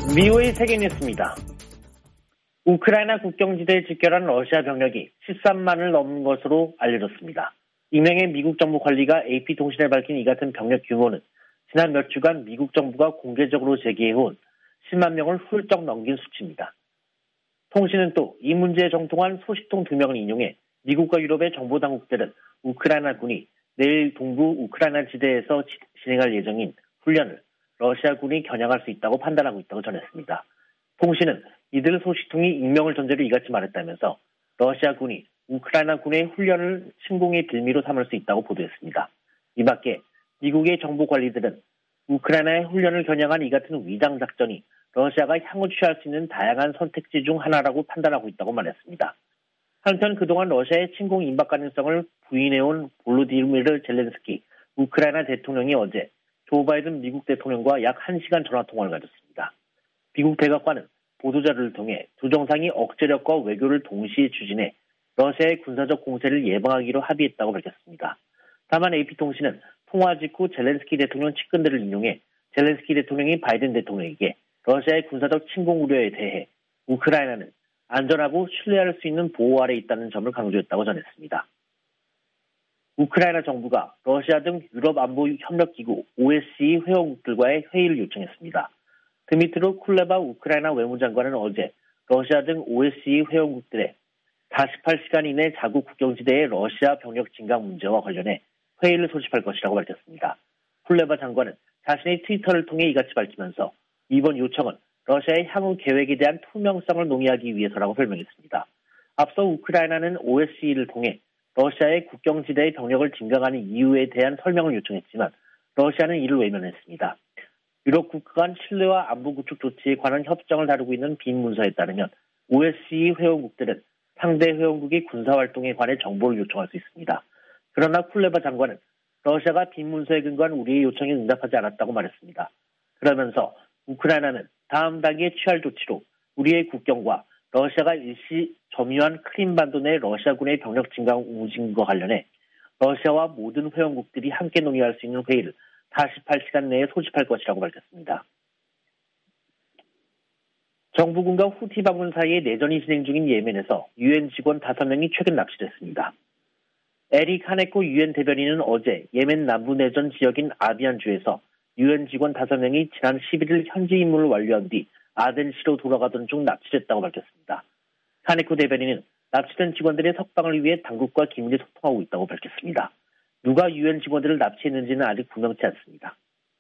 미호의 세계뉴스입니다. 우크라이나 국경지대에 집결한 러시아 병력이 13만을 넘는 것으로 알려졌습니다. 익명의 미국 정부 관리가 AP통신에 밝힌 이 같은 병력 규모는 지난 몇 주간 미국 정부가 공개적으로 제기해온 10만 명을 훌쩍 넘긴 수치입니다. 통신은 또 이 문제에 정통한 소식통 2명을 인용해 미국과 유럽의 정보당국들은 우크라이나 군이 내일 동부 우크라이나 지대에서 진행할 예정인 훈련을 러시아군이 겨냥할 수 있다고 판단하고 있다고 전했습니다. 통신은 이들 소식통이 익명을 전제로 이같이 말했다면서 러시아군이 우크라이나군의 훈련을 침공의 빌미로 삼을 수 있다고 보도했습니다. 이 밖에 미국의 정보관리들은 우크라이나의 훈련을 겨냥한 이 같은 위장작전이 러시아가 향후 취할 수 있는 다양한 선택지 중 하나라고 판단하고 있다고 말했습니다. 한편 그동안 러시아의 침공 임박 가능성을 부인해온 볼로디미르 젤렌스키 우크라이나 대통령이 어제 조 바이든 미국 대통령과 약 1시간 전화통화를 가졌습니다. 미국 백악관은 보도자료를 통해 두 정상이 억제력과 외교를 동시에 추진해 러시아의 군사적 공세를 예방하기로 합의했다고 밝혔습니다. 다만 AP통신은 통화 직후 젤렌스키 대통령 측근들을 인용해 젤렌스키 대통령이 바이든 대통령에게 러시아의 군사적 침공 우려에 대해 우크라이나는 안전하고 신뢰할 수 있는 보호 아래 있다는 점을 강조했다고 전했습니다. 우크라이나 정부가 러시아 등 유럽 안보 협력기구 OSCE 회원국들과의 회의를 요청했습니다. 드미트로 쿨레바 우크라이나 외무장관은 어제 러시아 등 OSCE 회원국들의 48시간 이내 자국 국경지대의 러시아 병력 증강 문제와 관련해 회의를 소집할 것이라고 밝혔습니다. 쿨레바 장관은 자신의 트위터를 통해 이같이 밝히면서 이번 요청은 러시아의 향후 계획에 대한 투명성을 논의하기 위해서라고 설명했습니다. 앞서 우크라이나는 OSCE를 통해 러시아의 국경지대의 병력을 증강하는 이유에 대한 설명을 요청했지만 러시아는 이를 외면했습니다. 유럽 국가 간 신뢰와 안보 구축 조치에 관한 협정을 다루고 있는 빈 문서에 따르면 OSCE 회원국들은 상대 회원국의 군사활동에 관해 정보를 요청할 수 있습니다. 그러나 쿨레바 장관은 러시아가 빈 문서에 근거한 우리의 요청에 응답하지 않았다고 말했습니다. 그러면서 우크라이나는 다음 단계에 취할 조치로 우리의 국경과 러시아가 일시 점유한 크림반도 내 러시아군의 병력 증강 움직임과 관련해 러시아와 모든 회원국들이 함께 논의할 수 있는 회의를 48시간 내에 소집할 것이라고 밝혔습니다. 정부군과 후티 반군 사이에 내전이 진행 중인 예멘에서 유엔 직원 5명이 최근 납치됐습니다. 에릭 하네코 유엔 대변인은 어제 예멘 남부 내전 지역인 아비안주에서 유엔 직원 5명이 지난 11일 현지 임무를 완료한 뒤 아덴시로 돌아가던 중 납치됐다고 밝혔습니다. 하네코 대변인은 납치된 직원들의 석방을 위해 당국과 긴밀히 소통하고 있다고 밝혔습니다. 누가 유엔 직원들을 납치했는지는 아직 분명치 않습니다.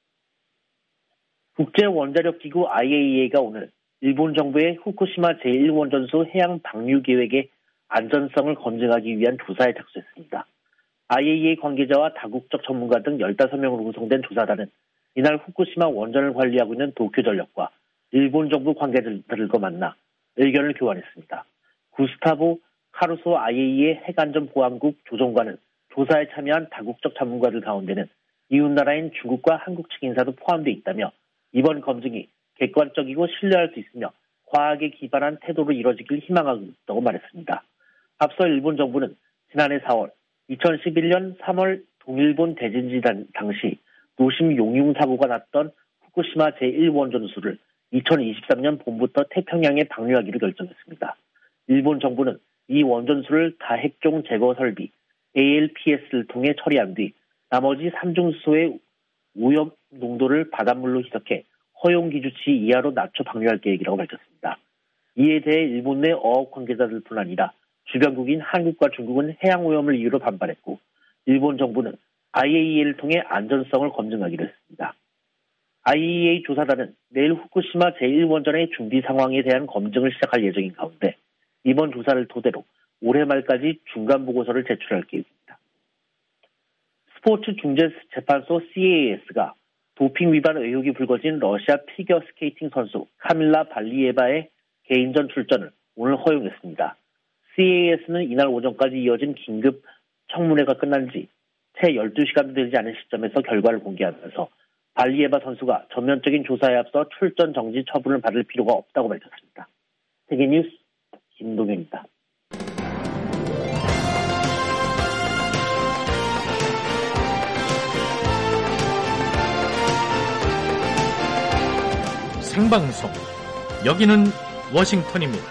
국제원자력기구 IAEA가 오늘 일본 정부의 후쿠시마 제1원전소 해양 방류 계획의 안전성을 검증하기 위한 조사에 착수했습니다. IAEA 관계자와 다국적 전문가 등 15명으로 구성된 조사단은 이날 후쿠시마 원전을 관리하고 있는 도쿄전력과 일본 정부 관계자들과 만나 의견을 교환했습니다. 구스타보 카루소 IAEA 핵안전보안국 조정관은 조사에 참여한 다국적 전문가들 가운데는 이웃나라인 중국과 한국 측 인사도 포함되어 있다며 이번 검증이 객관적이고 신뢰할 수 있으며 과학에 기반한 태도로 이뤄지길 희망하고 있다고 말했습니다. 앞서 일본 정부는 지난해 4월, 2011년 3월 동일본 대진지 당시 노심 용융 사고가 났던 후쿠시마 제1원전소를 2023년 봄부터 태평양에 방류하기로 결정했습니다. 일본 정부는 이 원전소를 다핵종 제거 설비 ALPS를 통해 처리한 뒤 나머지 3중수소의 오염 농도를 바닷물로 희석해 허용 기준치 이하로 낮춰 방류할 계획이라고 밝혔습니다. 이에 대해 일본 내 어업 관계자들뿐 아니라 주변국인 한국과 중국은 해양 오염을 이유로 반발했고 일본 정부는 IAEA를 통해 안전성을 검증하기로 했습니다. IAEA 조사단은 내일 후쿠시마 제1원전의 준비 상황에 대한 검증을 시작할 예정인 가운데 이번 조사를 토대로 올해 말까지 중간 보고서를 제출할 계획입니다. 스포츠 중재재판소 CAS가 도핑 위반 의혹이 불거진 러시아 피겨 스케이팅 선수 카밀라 발리예바의 개인전 출전을 오늘 허용했습니다. CAS는 이날 오전까지 이어진 긴급 청문회가 끝난 지 채 12시간도 되지 않은 시점에서 결과를 공개하면서 발리예바 선수가 전면적인 조사에 앞서 출전 정지 처분을 받을 필요가 없다고 밝혔습니다. 세계뉴스 김동현입니다. 생방송 여기는 워싱턴입니다.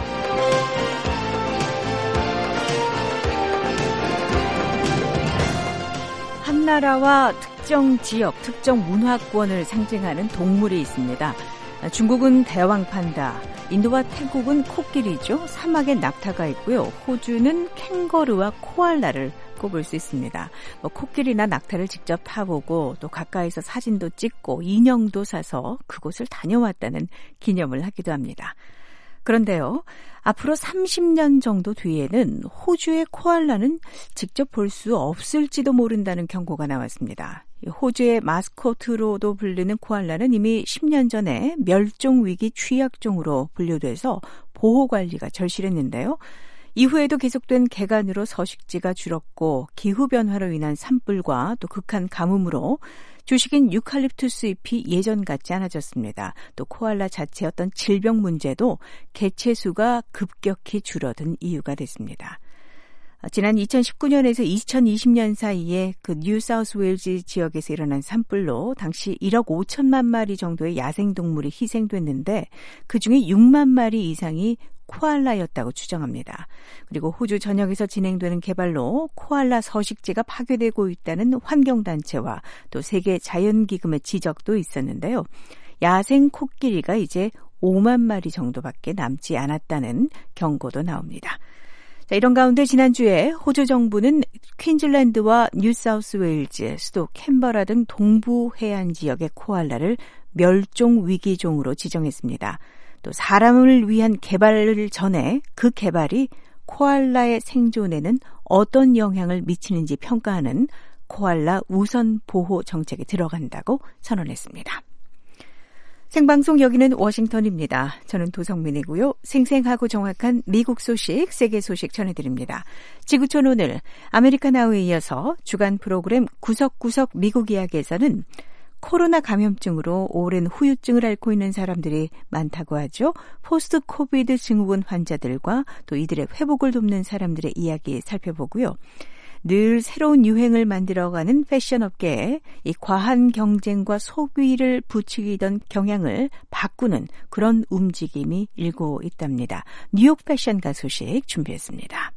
한 나라와 특정 지역, 특정 문화권을 상징하는 동물이 있습니다. 중국은 대왕 판다, 인도와 태국은 코끼리죠. 사막에 낙타가 있고요. 호주는 캥거루와 코알라를 꼽을 수 있습니다. 코끼리나 낙타를 직접 타보고 또 가까이서 사진도 찍고 인형도 사서 그곳을 다녀왔다는 기념을 하기도 합니다. 그런데요, 앞으로 30년 정도 뒤에는 호주의 코알라는 직접 볼 수 없을지도 모른다는 경고가 나왔습니다. 호주의 마스코트로도 불리는 코알라는 이미 10년 전에 멸종위기 취약종으로 분류돼서 보호관리가 절실했는데요. 이후에도 계속된 개간으로 서식지가 줄었고 기후변화로 인한 산불과 또 극한 가뭄으로 주식인 유칼립투스 잎이 예전 같지 않아졌습니다. 또 코알라 자체의 어떤 질병 문제도 개체수가 급격히 줄어든 이유가 됐습니다. 지난 2019년에서 2020년 사이에 그 뉴사우스웨일즈 지역에서 일어난 산불로 당시 1억 5천만 마리 정도의 야생동물이 희생됐는데 그중에 6만 마리 이상이 코알라였다고 추정합니다. 그리고 호주 전역에서 진행되는 개발로 코알라 서식지가 파괴되고 있다는 환경단체와 또 세계 자연기금의 지적도 있었는데요. 야생 코끼리가 이제 5만 마리 정도밖에 남지 않았다는 경고도 나옵니다. 자, 이런 가운데 지난주에 호주 정부는 퀸즐랜드와 뉴사우스웨일즈, 수도 캔버라 등 동부 해안 지역의 코알라를 멸종위기종으로 지정했습니다. 또 사람을 위한 개발을 전에 그 개발이 코알라의 생존에는 어떤 영향을 미치는지 평가하는 코알라 우선 보호 정책에 들어간다고 선언했습니다. 생방송 여기는 워싱턴입니다. 저는 도성민이고요. 생생하고 정확한 미국 소식, 세계 소식 전해드립니다. 지구촌 오늘 아메리카 나우에 이어서 주간 프로그램 구석구석 미국 이야기에서는 코로나 감염증으로 오랜 후유증을 앓고 있는 사람들이 많다고 하죠. 포스트 코비드 증후군 환자들과 또 이들의 회복을 돕는 사람들의 이야기 살펴보고요. 늘 새로운 유행을 만들어가는 패션 업계에 이 과한 경쟁과 소비를 부추기던 경향을 바꾸는 그런 움직임이 일고 있답니다. 뉴욕 패션가 소식 준비했습니다.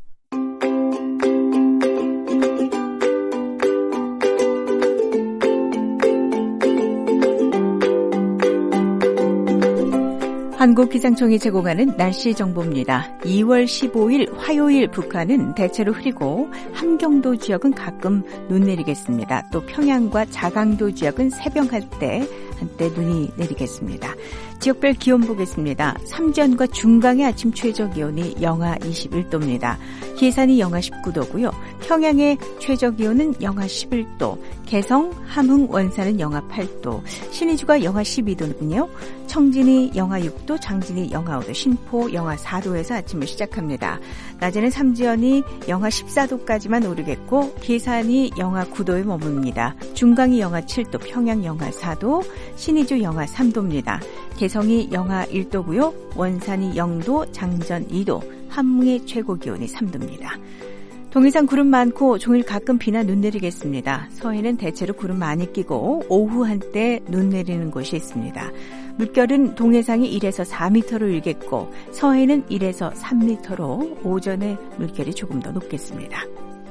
한국기상청이 제공하는 날씨 정보입니다. 2월 15일 화요일 북한은 대체로 흐리고 함경도 지역은 가끔 눈 내리겠습니다. 또 평양과 자강도 지역은 새벽 한때 눈이 내리겠습니다. 지역별 기온 보겠습니다. 삼전과 중강의 아침 최저 기온이 영하 21도입니다. 계산이 영하 19도고요. 평양의 최저 기온은 영하 11도, 개성, 함흥, 원산은 영하 8도, 신의주가 영하 12도는요. 청진이 영하 6도, 장진이 영하 5도, 신포 영하 4도에서 아침을 시작합니다. 낮에는 삼지연이 영하 14도까지만 오르겠고 계산이 영하 9도에 머뭅니다. 중강이 영하 7도, 평양 영하 4도, 신의주 영하 3도입니다. 개성이 영하 1도고요. 원산이 0도, 장전 2도, 함흥의 최고 기온이 3도입니다. 동해상 구름 많고 종일 가끔 비나 눈 내리겠습니다. 서해는 대체로 구름 많이 끼고 오후 한때 눈 내리는 곳이 있습니다. 물결은 동해상이 1에서 4m로 일겠고 서해는 1에서 3m로 오전에 물결이 조금 더 높겠습니다.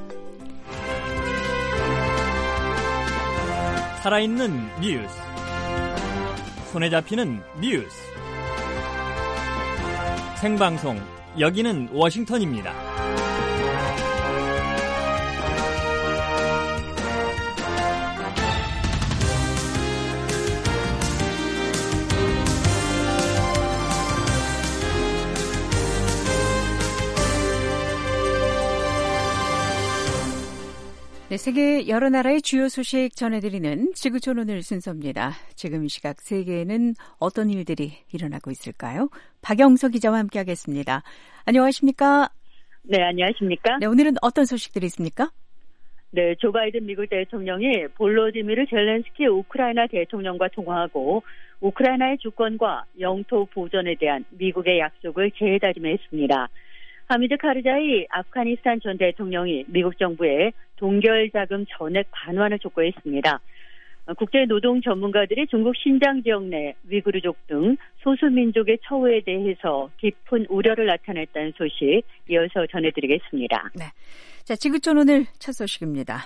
살아있는 뉴스, 손에 잡히는 뉴스, 생방송 여기는 워싱턴입니다. 네, 세계 여러 나라의 주요 소식 전해드리는 지구촌 오늘 순서입니다. 지금 이 시각 세계에는 어떤 일들이 일어나고 있을까요? 박영서 기자와 함께하겠습니다. 안녕하십니까? 네, 안녕하십니까? 네, 오늘은 어떤 소식들이 있습니까? 네, 조 바이든 미국 대통령이 볼로디미르 젤렌스키 우크라이나 대통령과 통화하고 우크라이나의 주권과 영토 보전에 대한 미국의 약속을 재다짐했습니다. 하미드 카르자이 아프가니스탄 전 대통령이 미국 정부에 동결 자금 전액 반환을 촉구했습니다. 국제노동 전문가들이 중국 신장 지역 내 위구르족 등 소수민족의 처우에 대해서 깊은 우려를 나타냈다는 소식 이어서 전해드리겠습니다. 네. 자, 지구촌 오늘 첫 소식입니다.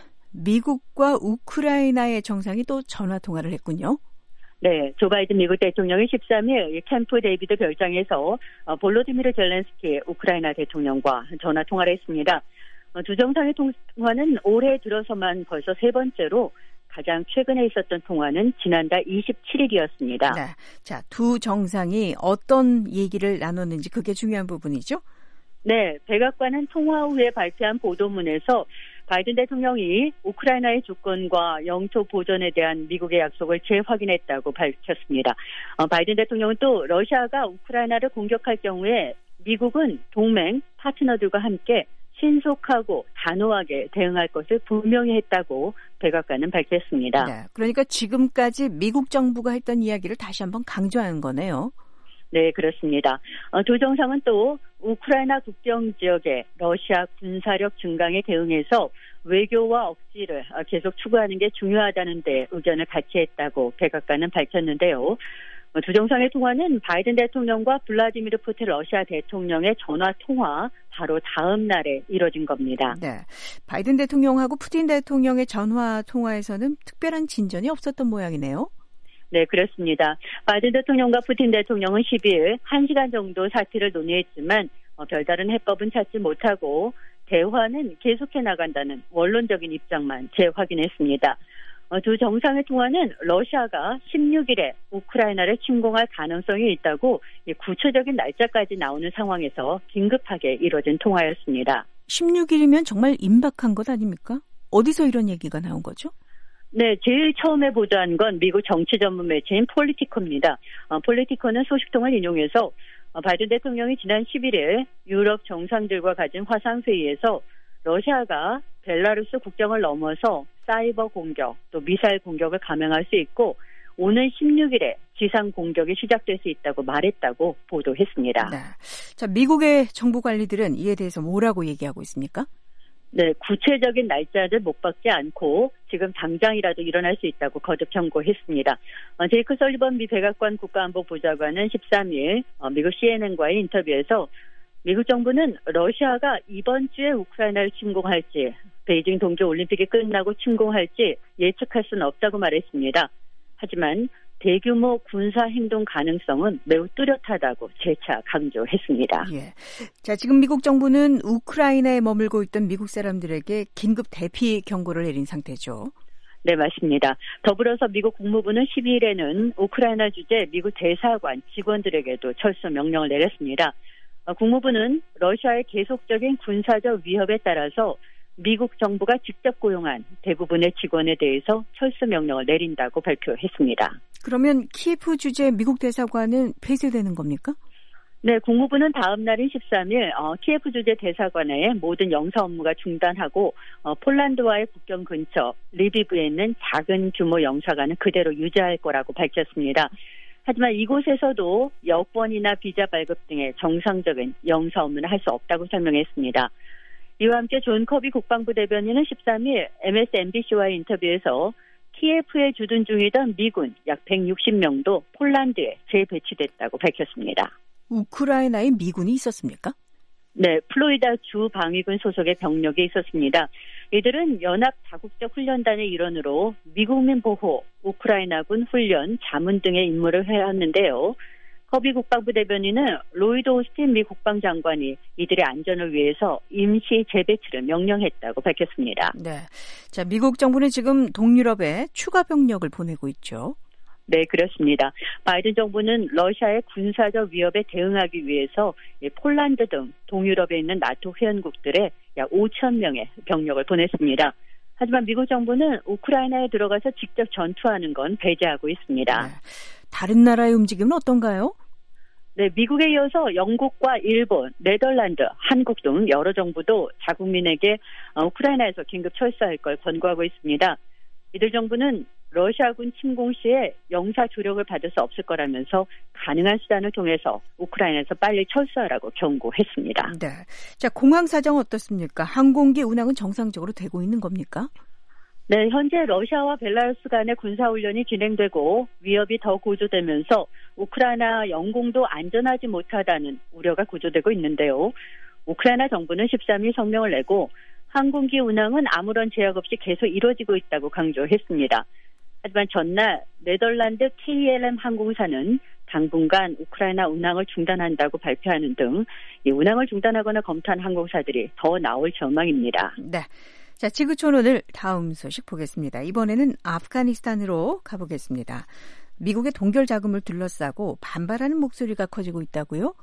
미국과 우크라이나의 정상이 또 전화통화를 했군요. 네, 조 바이든 미국 대통령이 13일 캠프 데이비드 별장에서 볼로디미르 젤렌스키 우크라이나 대통령과 전화통화를 했습니다. 두 정상의 통화는 올해 들어서만 벌써 세 번째로 가장 최근에 있었던 통화는 지난달 27일이었습니다. 네. 자, 두 정상이 어떤 얘기를 나눴는지 그게 중요한 부분이죠? 네, 백악관은 통화 후에 발표한 보도문에서 바이든 대통령이 우크라이나의 주권과 영토 보존에 대한 미국의 약속을 재확인했다고 밝혔습니다. 바이든 대통령은 또 러시아가 우크라이나를 공격할 경우에 미국은 동맹, 파트너들과 함께 신속하고 단호하게 대응할 것을 분명히 했다고 백악관은 밝혔습니다. 네, 그러니까 지금까지 미국 정부가 했던 이야기를 다시 한번 강조하는 거네요. 네, 그렇습니다. 두 정상은 또 우크라이나 국경 지역의 러시아 군사력 증강에 대응해서 외교와 억지를 계속 추구하는 게 중요하다는 데 의견을 같이 했다고 백악관은 밝혔는데요. 두 정상의 통화는 바이든 대통령과 블라디미르 푸틴 러시아 대통령의 전화 통화 바로 다음 날에 이뤄진 겁니다. 네, 바이든 대통령하고 푸틴 대통령의 전화 통화에서는 특별한 진전이 없었던 모양이네요. 네, 그렇습니다. 바이든 대통령과 푸틴 대통령은 12일 1시간 정도 사태를 논의했지만 별다른 해법은 찾지 못하고 대화는 계속해 나간다는 원론적인 입장만 재확인했습니다. 두 정상의 통화는 러시아가 16일에 우크라이나를 침공할 가능성이 있다고 구체적인 날짜까지 나오는 상황에서 긴급하게 이뤄진 통화였습니다. 16일이면 정말 임박한 것 아닙니까? 어디서 이런 얘기가 나온 거죠? 네, 제일 처음에 보도한 건 미국 정치 전문 매체인 폴리티코입니다. 폴리티코는 소식통을 인용해서 바이든 대통령이 지난 11일 유럽 정상들과 가진 화상회의에서 러시아가 벨라루스 국경을 넘어서 사이버 공격, 또 미사일 공격을 감행할 수 있고 오는 16일에 지상 공격이 시작될 수 있다고 말했다고 보도했습니다. 네. 자, 미국의 정부 관리들은 이에 대해서 뭐라고 얘기하고 있습니까? 네, 구체적인 날짜를 못 박지 않고 지금 당장이라도 일어날 수 있다고 거듭 경고했습니다. 제이크 설리번 미 백악관 국가안보보좌관은 13일 미국 CNN과의 인터뷰에서 미국 정부는 러시아가 이번 주에 우크라이나를 침공할지 베이징 동계올림픽이 끝나고 침공할지 예측할 수는 없다고 말했습니다. 하지만 대규모 군사행동 가능성은 매우 뚜렷하다고 재차 강조했습니다. 예. 자, 지금 미국 정부는 우크라이나에 머물고 있던 미국 사람들에게 긴급 대피 경고를 내린 상태죠. 네, 맞습니다. 더불어서 미국 국무부는 12일에는 우크라이나 주재 미국 대사관 직원들에게도 철수 명령을 내렸습니다. 국무부는 러시아의 계속적인 군사적 위협에 따라서 미국 정부가 직접 고용한 대부분의 직원에 대해서 철수 명령을 내린다고 발표했습니다. 그러면 키예프 주재 미국 대사관은 폐쇄되는 겁니까? 네, 국무부는 다음 날인 13일 키예프 주재 대사관의 모든 영사 업무가 중단하고 폴란드와의 국경 근처 리비브에 있는 작은 규모 영사관은 그대로 유지할 거라고 밝혔습니다. 하지만 이곳에서도 여권이나 비자 발급 등의 정상적인 영사 업무는 할 수 없다고 설명했습니다. 이와 함께 존 커비 국방부 대변인은 13일 MSNBC와의 인터뷰에서 키예프에 주둔 중이던 미군 약 160명도 폴란드에 재배치됐다고 밝혔습니다. 우크라이나에 미군이 있었습니까? 네, 플로리다 주 방위군 소속의 병력이 있었습니다. 이들은 연합 다국적 훈련단의 일원으로 미국민 보호, 우크라이나군 훈련, 자문 등의 임무를 해왔는데요. 커비 국방부 대변인은 로이드 오스틴 미 국방장관이 이들의 안전을 위해서 임시 재배치를 명령했다고 밝혔습니다. 네, 자, 미국 정부는 지금 동유럽에 추가 병력을 보내고 있죠. 네, 그렇습니다. 바이든 정부는 러시아의 군사적 위협에 대응하기 위해서 폴란드 등 동유럽에 있는 나토 회원국들에 약 5천 명의 병력을 보냈습니다. 하지만 미국 정부는 우크라이나에 들어가서 직접 전투하는 건 배제하고 있습니다. 네. 다른 나라의 움직임은 어떤가요? 네, 미국에 이어서 영국과 일본, 네덜란드, 한국 등 여러 정부도 자국민에게 우크라이나에서 긴급 철수할 걸 권고하고 있습니다. 이들 정부는 러시아군 침공 시에 영사 조력을 받을 수 없을 거라면서 가능한 수단을 통해서 우크라이나에서 빨리 철수하라고 경고했습니다. 네, 자, 공항 사정 어떻습니까? 항공기 운항은 정상적으로 되고 있는 겁니까? 네, 현재 러시아와 벨라루스 간의 군사훈련이 진행되고 위협이 더 고조되면서 우크라이나 영공도 안전하지 못하다는 우려가 고조되고 있는데요. 우크라이나 정부는 13일 성명을 내고 항공기 운항은 아무런 제약 없이 계속 이루어지고 있다고 강조했습니다. 하지만 전날 네덜란드 KLM 항공사는 당분간 우크라이나 운항을 중단한다고 발표하는 등 이 운항을 중단하거나 검토한 항공사들이 더 나올 전망입니다. 네. 자, 지구촌 오늘 다음 소식 보겠습니다. 이번에는 아프가니스탄으로 가보겠습니다. 미국의 동결 자금을 둘러싸고 반발하는 목소리가 커지고 있다고요?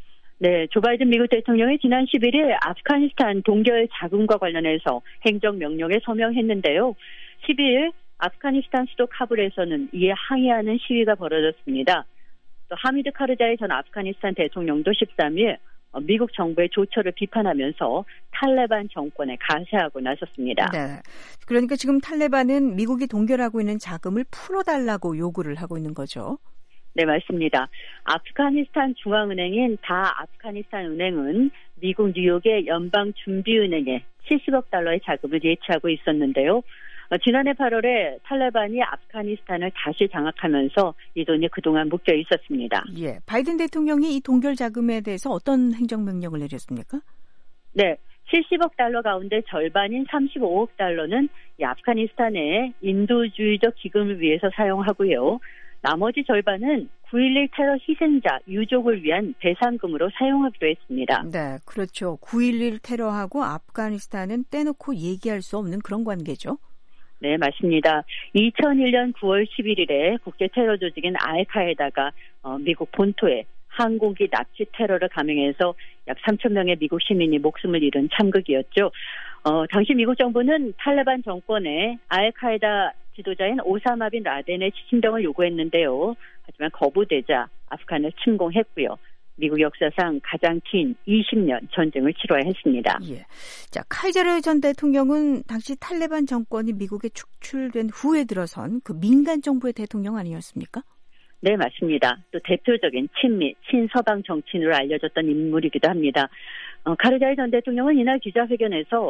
네, 조 바이든 미국 대통령이 지난 11일 아프가니스탄 동결 자금과 관련해서 행정명령에 서명했는데요. 12일 아프가니스탄 수도 카불에서는 이에 항의하는 시위가 벌어졌습니다. 또 하미드 카르자이 전 아프가니스탄 대통령도 13일 미국 정부의 조처를 비판하면서 탈레반 정권에 가세하고 나섰습니다. 네, 그러니까 지금 탈레반은 미국이 동결하고 있는 자금을 풀어달라고 요구를 하고 있는 거죠? 네, 맞습니다. 아프가니스탄 중앙은행인 다 아프가니스탄 은행은 미국 뉴욕의 연방준비은행에 70억 달러의 자금을 예치하고 있었는데요. 지난해 8월에 탈레반이 아프가니스탄을 다시 장악하면서 이 돈이 그동안 묶여 있었습니다. 예, 바이든 대통령이 이 동결 자금에 대해서 어떤 행정명령을 내렸습니까? 네, 70억 달러 가운데 절반인 35억 달러는 이 아프가니스탄의 인도주의적 기금을 위해서 사용하고요. 나머지 절반은 9.11 테러 희생자 유족을 위한 배상금으로 사용하기로 했습니다. 네, 그렇죠. 9.11 테러하고 아프가니스탄은 떼놓고 얘기할 수 없는 그런 관계죠. 네, 맞습니다. 2001년 9월 11일에 국제 테러 조직인 알카에다가 미국 본토에 항공기 납치 테러를 감행해서 약 3,000명의 미국 시민이 목숨을 잃은 참극이었죠. 당시 미국 정부는 탈레반 정권에 알카에다 지도자인 오사마 빈 라덴의 신병을 요구했는데요. 하지만 거부되자 아프간을 침공했고요. 미국 역사상 가장 긴 20년 전쟁을 치러야 했습니다. 예. 자, 카이자르 전 대통령은 당시 탈레반 정권이 미국에 축출된 후에 들어선 그 민간 정부의 대통령 아니었습니까? 네, 맞습니다. 또 대표적인 친미, 친서방 정치인으로 알려졌던 인물이기도 합니다. 카르자이 전 대통령은 이날 기자회견에서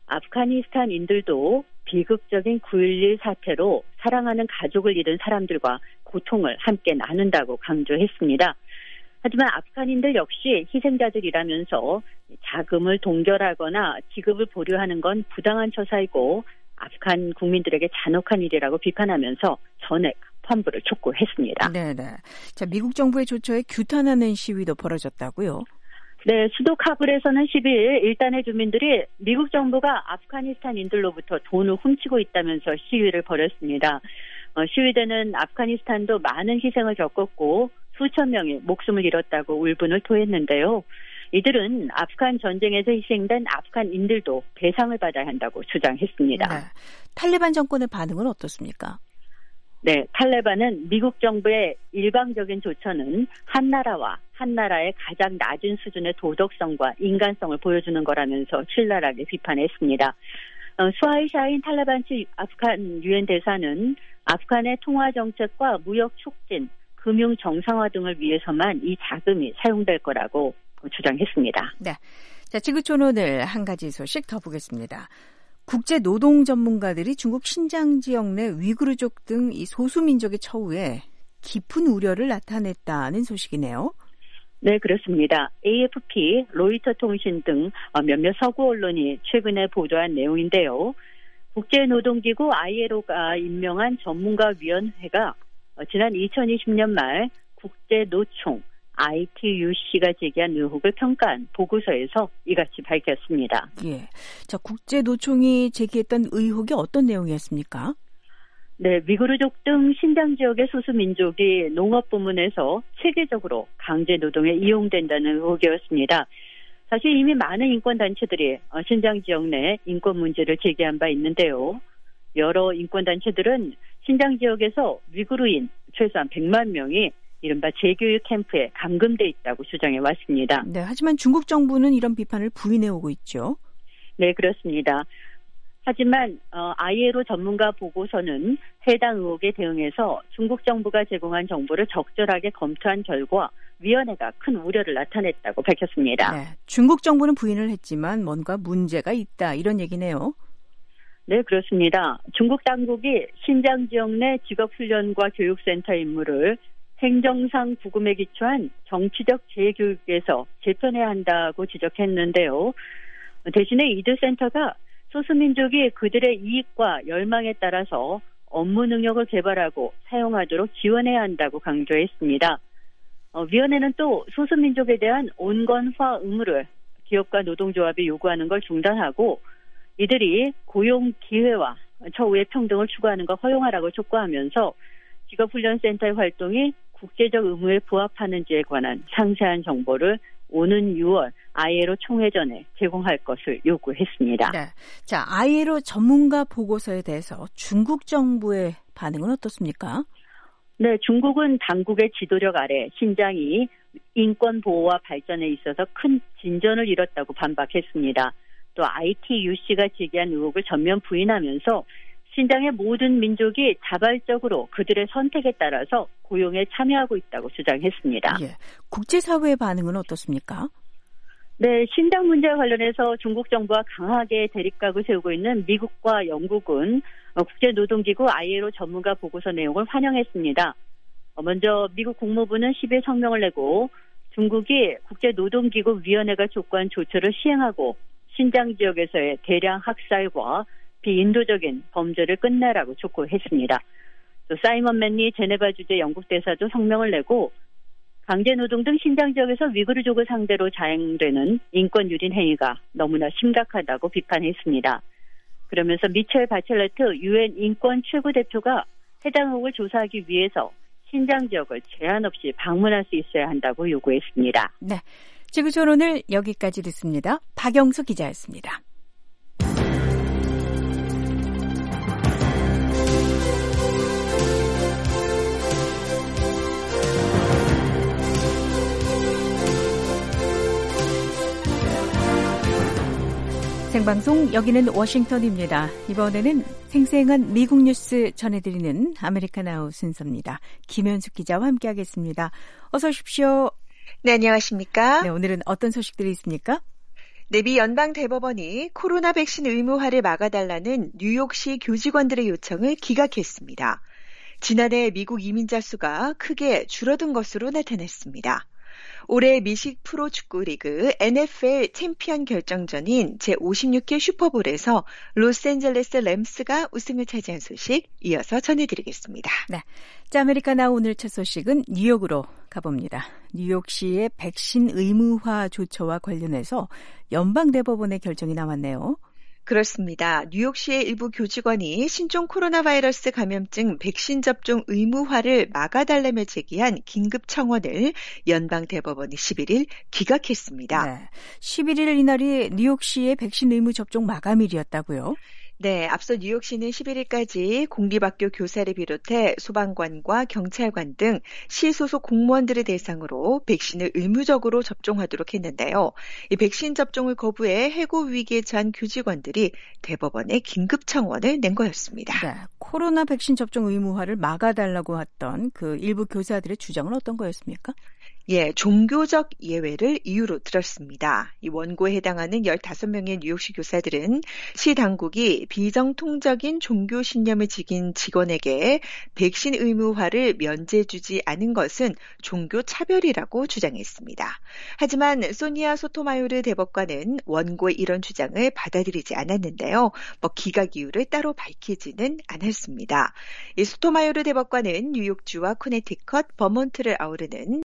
아프가니스탄인들도 비극적인 9.11 사태로 사랑하는 가족을 잃은 사람들과 고통을 함께 나눈다고 강조했습니다. 하지만 아프간인들 역시 희생자들이라면서 자금을 동결하거나 지급을 보류하는 건 부당한 처사이고 아프간 국민들에게 잔혹한 일이라고 비판하면서 전액 환불을 촉구했습니다. 네네. 자, 미국 정부의 조처에 규탄하는 시위도 벌어졌다고요? 네, 수도 카불에서는 12일 일단의 주민들이 미국 정부가 아프가니스탄인들로부터 돈을 훔치고 있다면서 시위를 벌였습니다. 시위대는 아프가니스탄도 많은 희생을 겪었고 수천 명이 목숨을 잃었다고 울분을 토했는데요. 이들은 아프간 전쟁에서 희생된 아프간인들도 배상을 받아야 한다고 주장했습니다. 네. 탈레반 정권의 반응은 어떻습니까? 네, 탈레반은 미국 정부의 일방적인 조처는 한 나라와 한 나라의 가장 낮은 수준의 도덕성과 인간성을 보여주는 거라면서 신랄하게 비판했습니다. 수하이샤인 탈레반 측 아프간 유엔 대사는 아프간의 통화 정책과 무역 촉진, 금융 정상화 등을 위해서만 이 자금이 사용될 거라고 주장했습니다. 네, 자, 지구촌 오늘 한 가지 소식 더 보겠습니다. 국제 노동 전문가들이 중국 신장 지역 내 위구르족 등 이 소수민족의 처우에 깊은 우려를 나타냈다는 소식이네요. 네, 그렇습니다. AFP, 로이터 통신 등 몇몇 서구 언론이 최근에 보도한 내용인데요. 국제노동기구 ILO가 임명한 전문가위원회가 지난 2020년 말 국제노총 ITUC가 제기한 의혹을 평가한 보고서에서 이같이 밝혔습니다. 예. 자, 국제노총이 제기했던 의혹이 어떤 내용이었습니까? 네, 위구르족 등 신장 지역의 소수민족이 농업 부문에서 체계적으로 강제 노동에 이용된다는 의혹이었습니다. 사실 이미 많은 인권단체들이 신장 지역 내 인권 문제를 제기한 바 있는데요. 여러 인권단체들은 신장 지역에서 위구르인 최소한 100만 명이 이른바 재교육 캠프에 감금돼 있다고 주장해 왔습니다. 네, 하지만 중국 정부는 이런 비판을 부인해오고 있죠. 네, 그렇습니다. 하지만 ILO 전문가 보고서는 해당 의혹에 대응해서 중국 정부가 제공한 정보를 적절하게 검토한 결과 위원회가 큰 우려를 나타냈다고 밝혔습니다. 네, 중국 정부는 부인을 했지만 뭔가 문제가 있다 이런 얘기네요. 네, 그렇습니다. 중국 당국이 신장 지역 내 직업훈련과 교육센터 임무를 행정상 부금에 기초한 정치적 재교육에서 재편해야 한다고 지적했는데요. 대신에 이들 센터가 소수민족이 그들의 이익과 열망에 따라서 업무 능력을 개발하고 사용하도록 지원해야 한다고 강조했습니다. 위원회는 또 소수민족에 대한 온건화 의무를 기업과 노동조합이 요구하는 걸 중단하고 이들이 고용 기회와 처우의 평등을 추구하는 걸 허용하라고 촉구하면서 직업훈련센터의 활동이 국제적 의무에 부합하는지에 관한 상세한 정보를 오는 6월 ILO 총회전에 제공할 것을 요구했습니다. 네. 자, ILO 전문가 보고서에 대해서 중국 정부의 반응은 어떻습니까? 네, 중국은 당국의 지도력 아래 신장이 인권 보호와 발전에 있어서 큰 진전을 이뤘다고 반박했습니다. 또 ITUC가 제기한 의혹을 전면 부인하면서 신장의 모든 민족이 자발적으로 그들의 선택에 따라서 고용에 참여하고 있다고 주장했습니다. 예. 국제사회의 반응은 어떻습니까? 네, 신장 문제와 관련해서 중국 정부와 강하게 대립각을 세우고 있는 미국과 영국은 국제노동기구 ILO 전문가 보고서 내용을 환영했습니다. 먼저 미국 국무부는 10일 성명을 내고 중국이 국제노동기구 위원회가 촉구한 조처를 시행하고 신장 지역에서의 대량 학살과 비인도적인 범죄를 끝내라고 촉구했습니다. 또 사이먼 맨리 제네바 주재 영국 대사도 성명을 내고 강제노동 등 신장 지역에서 위구르족을 상대로 자행되는 인권 유린 행위가 너무나 심각하다고 비판했습니다. 그러면서 미첼 바첼레트 UN 인권 최고대표가 해당 의혹을 조사하기 위해서 신장 지역을 제한 없이 방문할 수 있어야 한다고 요구했습니다. 네, 지구촌 오늘 여기까지 듣습니다. 박영수 기자였습니다. 생방송 여기는 워싱턴입니다. 이번에는 생생한 미국 뉴스 전해드리는 아메리카나우 순서입니다. 김현숙 기자와 함께하겠습니다. 어서 오십시오. 네, 안녕하십니까? 네, 오늘은 어떤 소식들이 있습니까? 네, 미 연방대법원이 코로나 백신 의무화를 막아달라는 뉴욕시 교직원들의 요청을 기각했습니다. 지난해 미국 이민자 수가 크게 줄어든 것으로 나타났습니다. 올해 미식 프로축구 리그 NFL 챔피언 결정전인 제56회 슈퍼볼에서 로스앤젤레스 램스가 우승을 차지한 소식 이어서 전해드리겠습니다. 네, 자, 아메리카나 오늘 첫 소식은 뉴욕으로 가봅니다. 뉴욕시의 백신 의무화 조처와 관련해서 연방대법원의 결정이 나왔네요. 그렇습니다. 뉴욕시의 일부 교직원이 신종 코로나 바이러스 감염증 백신 접종 의무화를 막아달라며 제기한 긴급 청원을 연방대법원이 11일 기각했습니다. 네, 11일 이날이 뉴욕시의 백신 의무 접종 마감일이었다고요? 네, 앞서 뉴욕시는 11일까지 공립학교 교사를 비롯해 소방관과 경찰관 등 시 소속 공무원들을 대상으로 백신을 의무적으로 접종하도록 했는데요. 이 백신 접종을 거부해 해고 위기에 처한 교직원들이 대법원에 긴급 청원을 낸 거였습니다. 네, 코로나 백신 접종 의무화를 막아달라고 했던 그 일부 교사들의 주장은 어떤 거였습니까? 예, 종교적 예외를 이유로 들었습니다. 이 원고에 해당하는 15명의 뉴욕시 교사들은 시 당국이 비정통적인 종교 신념을 지닌 직원에게 백신 의무화를 면제주지 않은 것은 종교 차별이라고 주장했습니다. 하지만 소니아 소토마요르 대법관은 원고의 이런 주장을 받아들이지 않았는데요. 기각 이유를 따로 밝히지는 않았습니다. 이 소토마요르 대법관은 뉴욕주와 코네티컷, 버몬트를 아우르는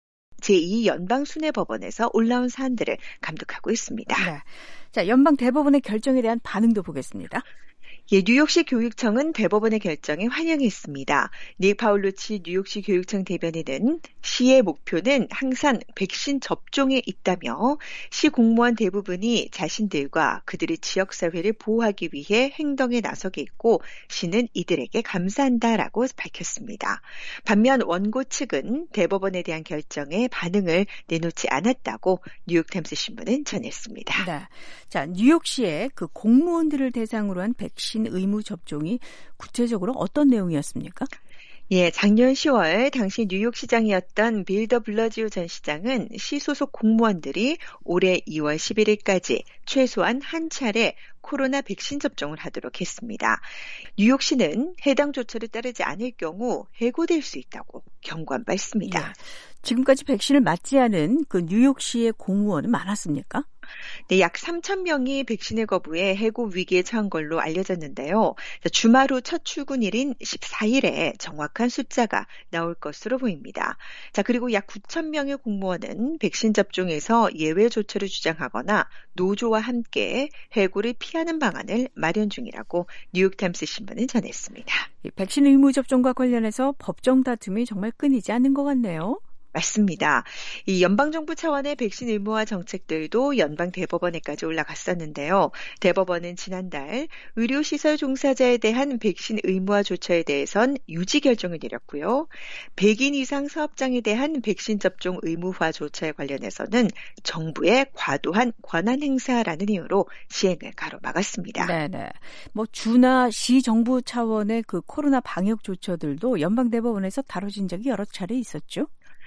제2연방순회법원에서 올라온 사안들을 감독하고 있습니다. 네. 자, 연방대법원의 결정에 대한 반응도 보겠습니다. 예, 뉴욕시 교육청은 대법원의 결정에 환영했습니다. 닉 파울루치 뉴욕시 교육청 대변인은 시의 목표는 항상 백신 접종에 있다며 시 공무원 대부분이 자신들과 그들의 지역사회를 보호하기 위해 행동에 나서게 있고 시는 이들에게 감사한다라고 밝혔습니다. 반면 원고 측은 대법원에 대한 결정에 반응을 내놓지 않았다고 뉴욕타임스 신문은 전했습니다. 네. 자, 뉴욕시의 그 공무원들을 대상으로 한 백신 의무 접종이 구체적으로 어떤 내용이었습니까? 예, 작년 10월 당시 뉴욕 시장이었던 빌 더 블러지오 전 시장은 시 소속 공무원들이 올해 2월 11일까지 최소한 한 차례 코로나 백신 접종을 하도록 했습니다. 뉴욕시는 해당 조처를 따르지 않을 경우 해고될 수 있다고 경고한 바 있습니다. 예. 지금까지 백신을 맞지 않은 그 뉴욕시의 공무원은 많았습니까? 네, 약 3,000명이 백신을 거부해 해고 위기에 처한 걸로 알려졌는데요. 주말 후 첫 출근일인 14일에 정확한 숫자가 나올 것으로 보입니다. 자, 그리고 약 9,000명의 공무원은 백신 접종에서 예외 조처를 주장하거나 노조와 함께 해고를 피하는 방안을 마련 중이라고 뉴욕타임스 신문은 전했습니다. 백신 의무 접종과 관련해서 법정 다툼이 정말 끊이지 않는 것 같네요. 맞습니다. 이 연방정부 차원의 백신 의무화 정책들도 연방대법원에까지 올라갔었는데요. 대법원은 지난달 의료시설 종사자에 대한 백신 의무화 조처에 대해선 유지 결정을 내렸고요. 100인 이상 사업장에 대한 백신 접종 의무화 조처에 관련해서는 정부의 과도한 권한 행사라는 이유로 시행을 가로막았습니다. 네네. 뭐 주나 시 정부 차원의 그 코로나 방역 조처들도 연방대법원에서 다뤄진 적이 여러 차례 있었죠.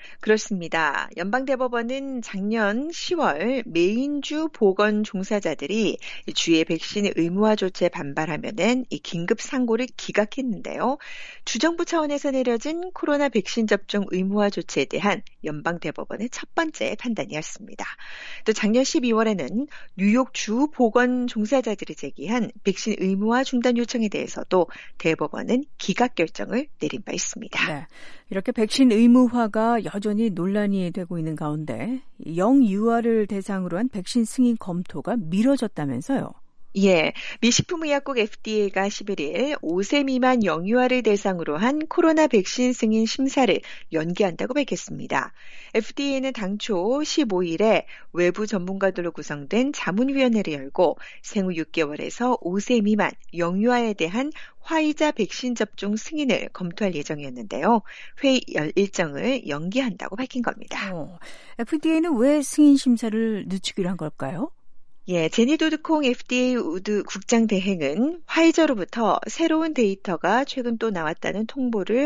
그렇습니다. 연방대법원은 작년 10월 메인주 보건 종사자들이 주의 백신 의무화 조치에 반발하면은 이 긴급 상고를 기각했는데요. 주정부 차원에서 내려진 코로나 백신 접종 의무화 조치에 대한 연방대법원의 첫 번째 판단이었습니다. 또 작년 12월에는 뉴욕 주 보건 종사자들이 제기한 백신 의무화 중단 요청에 대해서도 대법원은 기각 결정을 내린 바 있습니다. 네. 이렇게 백신 의무화가 여전히 논란이 되고 있는 가운데 영유아를 대상으로 한 백신 승인 검토가 미뤄졌다면서요. 예, 미 식품의약국 FDA가 11일 5세 미만 영유아를 대상으로 한 코로나 백신 승인 심사를 연기한다고 밝혔습니다. FDA는 당초 15일에 외부 전문가들로 구성된 자문위원회를 열고 생후 6개월에서 5세 미만 영유아에 대한 화이자 백신 접종 승인을 검토할 예정이었는데요. 회의 일정을 연기한다고 밝힌 겁니다. FDA는 왜 승인 심사를 늦추기로 한 걸까요? 예, 제니 도드콩 FDA 우드 국장 대행은 화이저로부터 새로운 데이터가 최근 또 나왔다는 통보를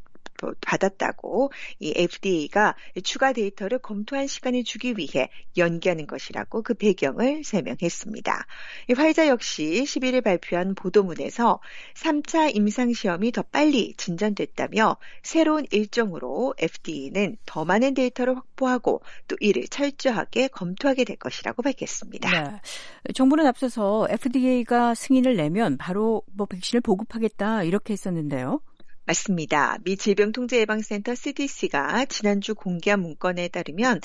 받았다고 이 FDA가 추가 데이터를 검토한 시간을 주기 위해 연기하는 것이라고 그 배경을 설명했습니다. 이 화이자 역시 11일 발표한 보도문에서 3차 임상시험이 더 빨리 진전됐다며 새로운 일정으로 FDA는 더 많은 데이터를 확보하고 또 이를 철저하게 검토하게 될 것이라고 밝혔습니다. 네. 정부는 앞서서 FDA가 승인을 내면 바로 백신을 보급하겠다 이렇게 했었는데요. 맞습니다. 미 질병통제예방센터 CDC가 지난주 공개한 문건에 따르면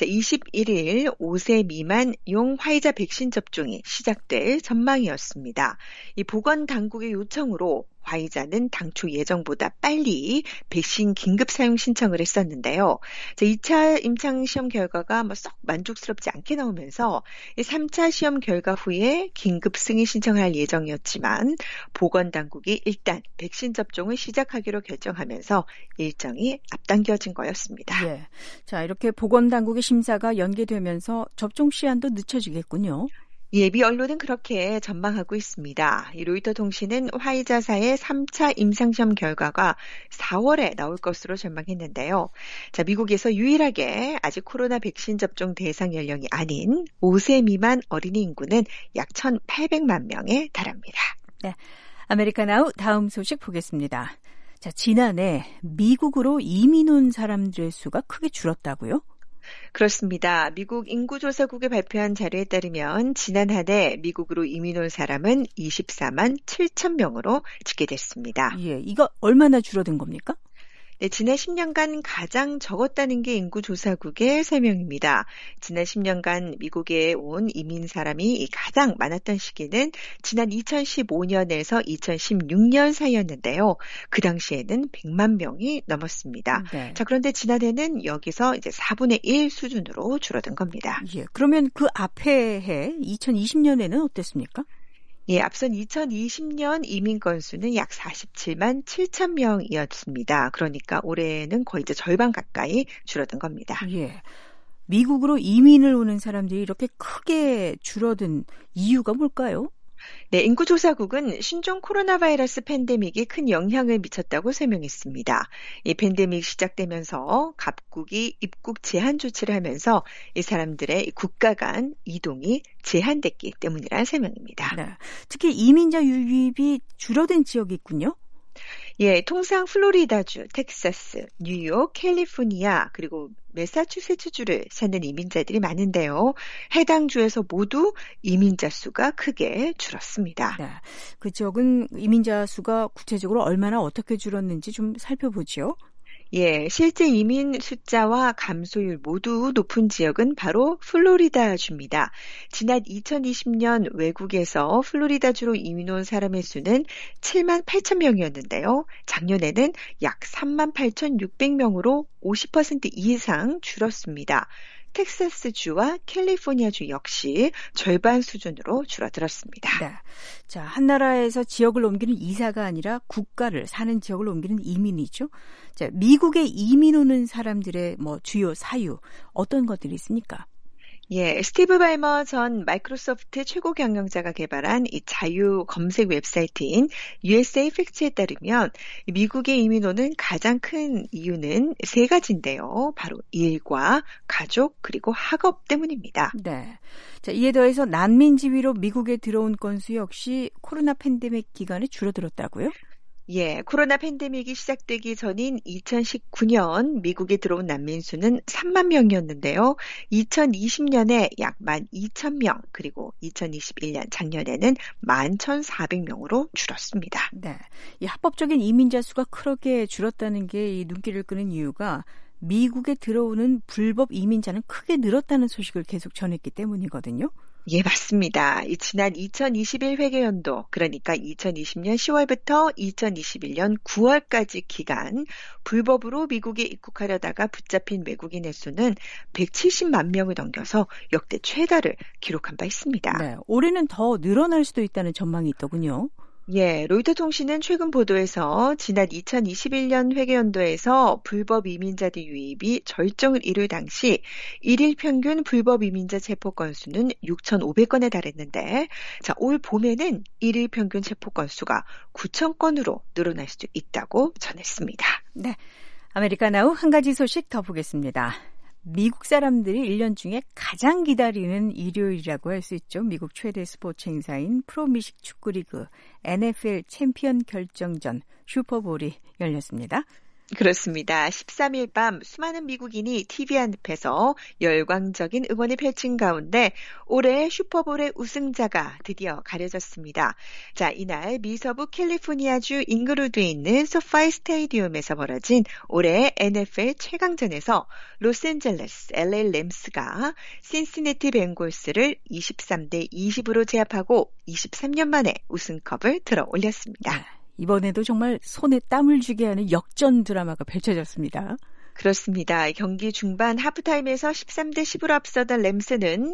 21일 5세 미만용 화이자 백신 접종이 시작될 전망이었습니다. 이 보건당국의 요청으로 화이자는 당초 예정보다 빨리 백신 긴급 사용 신청을 했었는데요. 2차 임상시험 결과가 썩 만족스럽지 않게 나오면서 3차 시험 결과 후에 긴급 승인 신청을 할 예정이었지만 보건당국이 일단 백신 접종을 시작하기로 결정하면서 일정이 앞당겨진 거였습니다. 예. 자, 이렇게 보건당국의 심사가 연기되면서 접종 시한도 늦춰지겠군요. 예비 언론은 그렇게 전망하고 있습니다. 이 로이터 통신은 화이자사의 3차 임상시험 결과가 4월에 나올 것으로 전망했는데요. 자, 미국에서 유일하게 아직 코로나 백신 접종 대상 연령이 아닌 5세 미만 어린이 인구는 약 1,800만 명에 달합니다. 네, 아메리카나우 다음 소식 보겠습니다. 자, 지난해 미국으로 이민 온 사람들의 수가 크게 줄었다고요? 그렇습니다. 미국 인구조사국이 발표한 자료에 따르면 지난 한 해 미국으로 이민 온 사람은 24만 7천 명으로 집계됐습니다. 예, 이거 얼마나 줄어든 겁니까? 네, 지난 10년간 가장 적었다는 게 인구조사국의 설명입니다. 지난 10년간 미국에 온 이민 사람이 가장 많았던 시기는 지난 2015년에서 2016년 사이였는데요. 그 당시에는 100만 명이 넘었습니다. 네. 자, 그런데 지난해는 여기서 이제 4분의 1 수준으로 줄어든 겁니다. 예, 그러면 그 앞에 해 2020년에는 어땠습니까? 예, 앞선 2020년 이민 건수는 약 47만 7천 명이었습니다. 그러니까 올해는 거의 이제 절반 가까이 줄어든 겁니다. 예. 미국으로 이민을 오는 사람들이 이렇게 크게 줄어든 이유가 뭘까요? 네, 인구조사국은 신종 코로나 바이러스 팬데믹이 큰 영향을 미쳤다고 설명했습니다. 이 팬데믹 시작되면서 각국이 입국 제한 조치를 하면서 이 사람들의 국가 간 이동이 제한됐기 때문이라는 설명입니다. 네, 특히 이민자 유입이 줄어든 지역이 있군요. 예, 통상 플로리다주, 텍사스, 뉴욕, 캘리포니아, 그리고 매사추세츠주를 사는 이민자들이 많은데요. 해당 주에서 모두 이민자 수가 크게 줄었습니다. 네, 그 지역은 이민자 수가 구체적으로 얼마나 어떻게 줄었는지 좀 살펴보죠. 예, 실제 이민 숫자와 감소율 모두 높은 지역은 바로 플로리다주입니다. 지난 2020년 외국에서 플로리다주로 이민 온 사람의 수는 7만 8천 명이었는데요. 작년에는 약 3만 8,600명으로 50% 이상 줄었습니다. 텍사스주와 캘리포니아주 역시 절반 수준으로 줄어들었습니다. 네. 자, 한 나라에서 지역을 옮기는 이사가 아니라 국가를 사는 지역을 옮기는 이민이죠. 자, 미국에 이민 오는 사람들의 주요 사유 어떤 것들이 있습니까? 예, 스티브 발머 전 마이크로소프트 최고 경영자가 개발한 이 자유 검색 웹사이트인 USA 팩트에 따르면 미국에 이민 오는 가장 큰 이유는 세 가지인데요. 바로 일과 가족 그리고 학업 때문입니다. 네. 자, 이에 더해서 난민 지위로 미국에 들어온 건수 역시 코로나 팬데믹 기간에 줄어들었다고요? 예, 코로나 팬데믹이 시작되기 전인 2019년 미국에 들어온 난민 수는 3만 명이었는데요. 2020년에 약 12,000명, 그리고 2021년 작년에는 11,400명으로 줄었습니다. 네, 이 합법적인 이민자 수가 크게 줄었다는 게 이 눈길을 끄는 이유가 미국에 들어오는 불법 이민자는 크게 늘었다는 소식을 계속 전했기 때문이거든요. 예, 맞습니다. 지난 2021 회계연도, 그러니까 2020년 10월부터 2021년 9월까지 기간 불법으로 미국에 입국하려다가 붙잡힌 외국인의 수는 170만 명을 넘겨서 역대 최다를 기록한 바 있습니다. 네, 올해는 더 늘어날 수도 있다는 전망이 있더군요. 예, 로이터 통신은 최근 보도에서 지난 2021년 회계연도에서 불법 이민자들 유입이 절정을 이룰 당시 일일 평균 불법 이민자 체포 건수는 6,500건에 달했는데, 자, 올 봄에는 일일 평균 체포 건수가 9,000건으로 늘어날 수도 있다고 전했습니다. 네, 아메리카나우 한 가지 소식 더 보겠습니다. 미국 사람들이 1년 중에 가장 기다리는 일요일이라고 할 수 있죠. 미국 최대 스포츠 행사인 프로미식 축구리그 NFL 챔피언 결정전 슈퍼볼이 열렸습니다. 그렇습니다. 13일 밤 수많은 미국인이 TV 앞에서 열광적인 응원을 펼친 가운데 올해 슈퍼볼의 우승자가 드디어 가려졌습니다. 자, 이날 미서부 캘리포니아주 잉그루드에 있는 소파이 스테디움에서 벌어진 올해 NFL 최강전에서 로스앤젤레스 LA 램스가 신시내티 벵골스를 23대 20으로 제압하고 23년 만에 우승컵을 들어 올렸습니다. 네. 이번에도 정말 손에 땀을 쥐게 하는 역전 드라마가 펼쳐졌습니다. 그렇습니다. 경기 중반 하프타임에서 13대 10으로 앞서던 램스는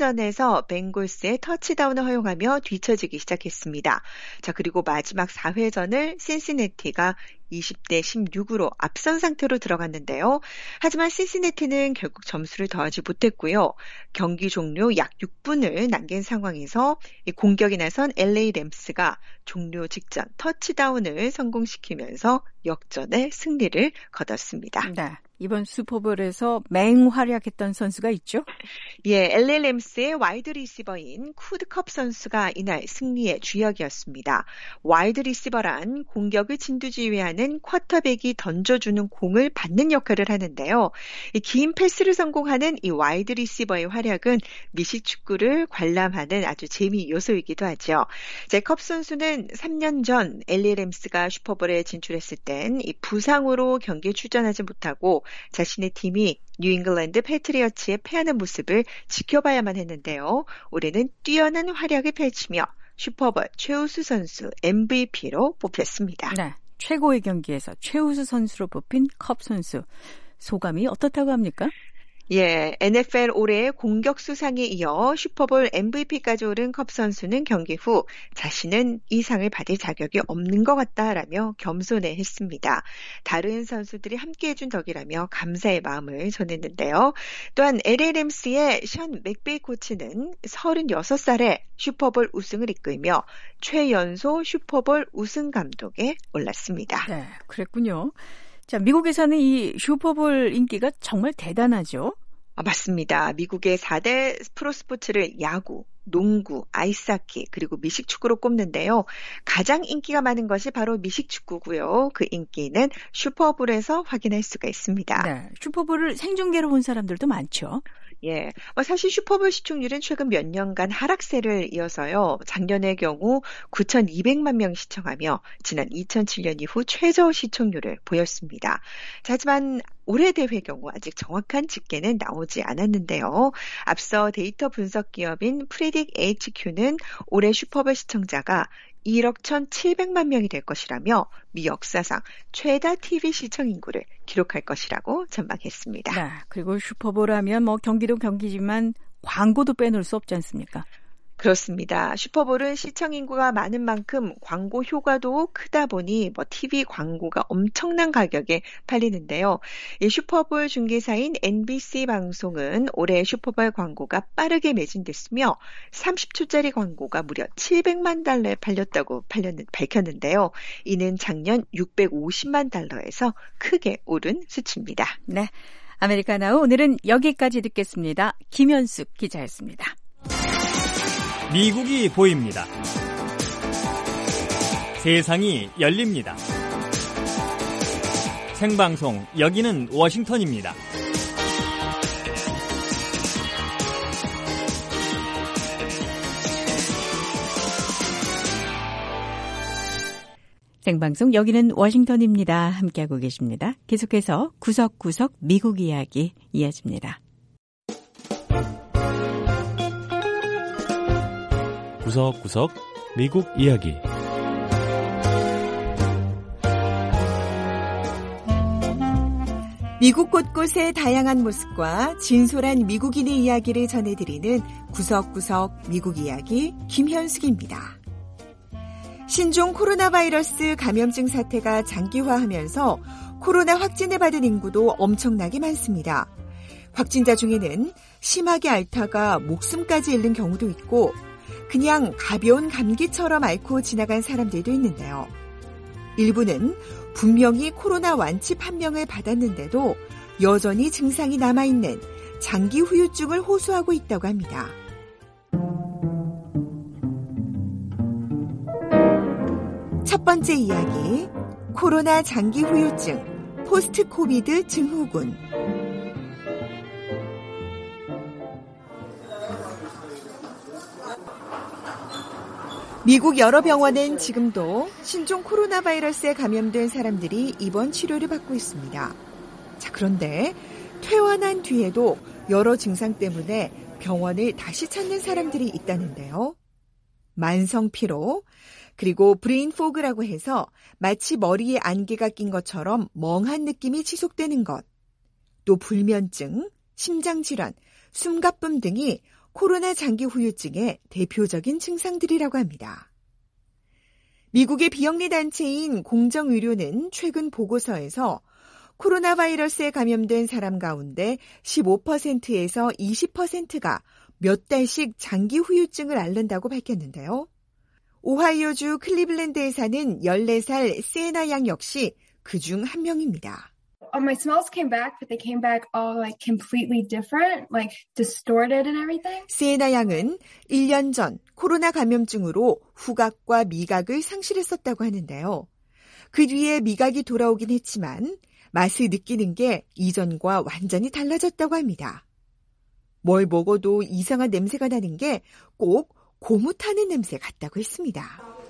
후반전에서 벵골스의 터치다운을 허용하며 뒤처지기 시작했습니다. 자, 그리고 마지막 4회전을 신시내티가 20대 16으로 앞선 상태로 들어갔는데요. 하지만 신시내티는 결국 점수를 더하지 못했고요. 경기 종료 약 6분을 남긴 상황에서 공격에 나선 LA 램스가 종료 직전 터치다운을 성공시키면서 역전의 승리를 거뒀습니다. 네. 이번 슈퍼볼에서 맹활약했던 선수가 있죠? 예, LA 램스의 와이드 리시버인 쿠드컵 선수가 이날 승리의 주역이었습니다. 와이드 리시버란 공격을 진두지휘하는 쿼터백이 던져주는 공을 받는 역할을 하는데요. 이 긴 패스를 성공하는 이 와이드 리시버의 활약은 미식축구를 관람하는 아주 재미 요소이기도 하죠. 컵 선수는 3년 전 LA 램스가 슈퍼볼에 진출했을 땐 이 부상으로 경기에 출전하지 못하고 자신의 팀이 뉴잉글랜드 패트리어츠에 패하는 모습을 지켜봐야만 했는데요. 올해는 뛰어난 활약을 펼치며 슈퍼볼 최우수 선수 MVP로 뽑혔습니다. 네, 최고의 경기에서 최우수 선수로 뽑힌 컵 선수. 소감이 어떻다고 합니까? 예, NFL 올해 공격 수상에 이어 슈퍼볼 MVP까지 오른 컵 선수는 경기 후 자신은 이 상을 받을 자격이 없는 것 같다라며 겸손해했습니다. 다른 선수들이 함께해준 덕이라며 감사의 마음을 전했는데요. 또한 LA 램스의 션 맥베이 코치는 36살에 슈퍼볼 우승을 이끌며 최연소 슈퍼볼 우승 감독에 올랐습니다. 네, 그랬군요. 자, 미국에서는 이 슈퍼볼 인기가 정말 대단하죠? 맞습니다. 미국의 4대 프로스포츠를 야구, 농구, 아이스하키, 그리고 미식축구로 꼽는데요. 가장 인기가 많은 것이 바로 미식축구고요. 그 인기는 슈퍼볼에서 확인할 수가 있습니다. 네, 슈퍼볼을 생중계로 본 사람들도 많죠. 예, 사실 슈퍼볼 시청률은 최근 몇 년간 하락세를 이어서요. 작년의 경우 9,200만 명 시청하며 지난 2007년 이후 최저 시청률을 보였습니다. 하지만 올해 대회 경우 아직 정확한 집계는 나오지 않았는데요. 앞서 데이터 분석 기업인 프레딕 HQ는 올해 슈퍼볼 시청자가 1억 1,700만 명이 될 것이라며 미 역사상 최다 TV 시청 인구를 기록할 것이라고 전망했습니다. 네, 그리고 슈퍼볼 하면 경기도 경기지만 광고도 빼놓을 수 없지 않습니까? 그렇습니다. 슈퍼볼은 시청 인구가 많은 만큼 광고 효과도 크다 보니 TV 광고가 엄청난 가격에 팔리는데요. 이 슈퍼볼 중개사인 NBC 방송은 올해 슈퍼볼 광고가 빠르게 매진됐으며 30초짜리 광고가 무려 700만 달러에 팔렸다고 밝혔는데요. 이는 작년 650만 달러에서 크게 오른 수치입니다. 네, 아메리카나우 오늘은 여기까지 듣겠습니다. 김현숙 기자였습니다. 미국이 보입니다. 세상이 열립니다. 생방송 여기는 워싱턴입니다. 생방송 여기는 워싱턴입니다. 함께하고 계십니다. 계속해서 구석구석 미국 이야기 이어집니다. 구석구석 미국 이야기. 미국 곳곳의 다양한 모습과 진솔한 미국인의 이야기를 전해드리는 구석구석 미국 이야기 김현숙입니다. 신종 코로나 바이러스 감염증 사태가 장기화하면서 코로나 확진을 받은 인구도 엄청나게 많습니다. 확진자 중에는 심하게 앓다가 목숨까지 잃는 경우도 있고 그냥 가벼운 감기처럼 앓고 지나간 사람들도 있는데요. 일부는 분명히 코로나 완치 판명을 받았는데도 여전히 증상이 남아있는 장기 후유증을 호소하고 있다고 합니다. 첫 번째 이야기, 코로나 장기 후유증, 포스트 코비드 증후군. 미국 여러 병원은 지금도 신종 코로나 바이러스에 감염된 사람들이 입원 치료를 받고 있습니다. 자, 그런데 퇴원한 뒤에도 여러 증상 때문에 병원을 다시 찾는 사람들이 있다는데요. 만성 피로, 그리고 브레인 포그라고 해서 마치 머리에 안개가 낀 것처럼 멍한 느낌이 지속되는 것, 또 불면증, 심장질환, 숨가쁨 등이 코로나 장기 후유증의 대표적인 증상들이라고 합니다. 미국의 비영리 단체인 공정의료는 최근 보고서에서 코로나 바이러스에 감염된 사람 가운데 15%에서 20%가 몇 달씩 장기 후유증을 앓는다고 밝혔는데요. 오하이오주 클리블랜드에 사는 14살 시에나 양 역시 그중 한 명입니다. My smells came back, but they came back all completely different, distorted and everything. 시에나 양은 1년 전 코로나 감염증으로 후각과 미각을 상실했었다고 하는데요. 그 뒤에 미각이 돌아오긴 했지만 맛을 느끼는 게 이전과 완전히 달라졌다고 합니다. 뭘 먹어도 이상한 냄새가 나는 게 꼭 고무 타는 냄새 같다고 했습니다.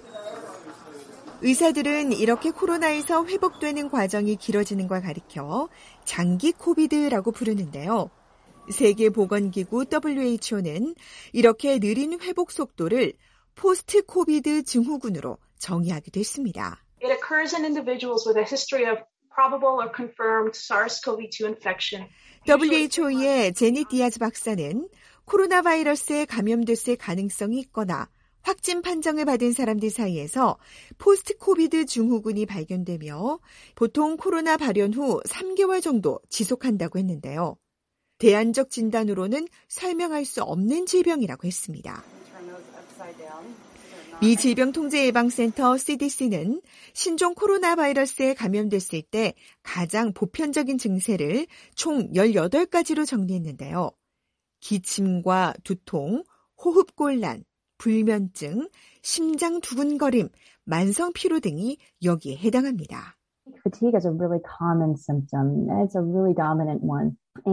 의사들은 이렇게 코로나에서 회복되는 과정이 길어지는 걸 가리켜 장기 코비드라고 부르는데요. 세계보건기구 WHO는 이렇게 느린 회복 속도를 포스트 코비드 증후군으로 정의하기도 했습니다. It occurs in individuals with a history of probable or confirmed SARS-CoV-2 infection. WHO의 제닛 디아즈 박사는 코로나 바이러스에 감염됐을 가능성이 있거나 확진 판정을 받은 사람들 사이에서 포스트 코비드 증후군이 발견되며 보통 코로나 발현 후 3개월 정도 지속한다고 했는데요. 대안적 진단으로는 설명할 수 없는 질병이라고 했습니다. 미 질병통제예방센터 CDC는 신종 코로나 바이러스에 감염됐을 때 가장 보편적인 증세를 총 18가지로 정리했는데요. 기침과 두통, 호흡곤란, 불면증, 심장 두근거림, 만성 피로 등이 여기에 해당합니다. Fatigue is a really common symptom. It's a really dominant one.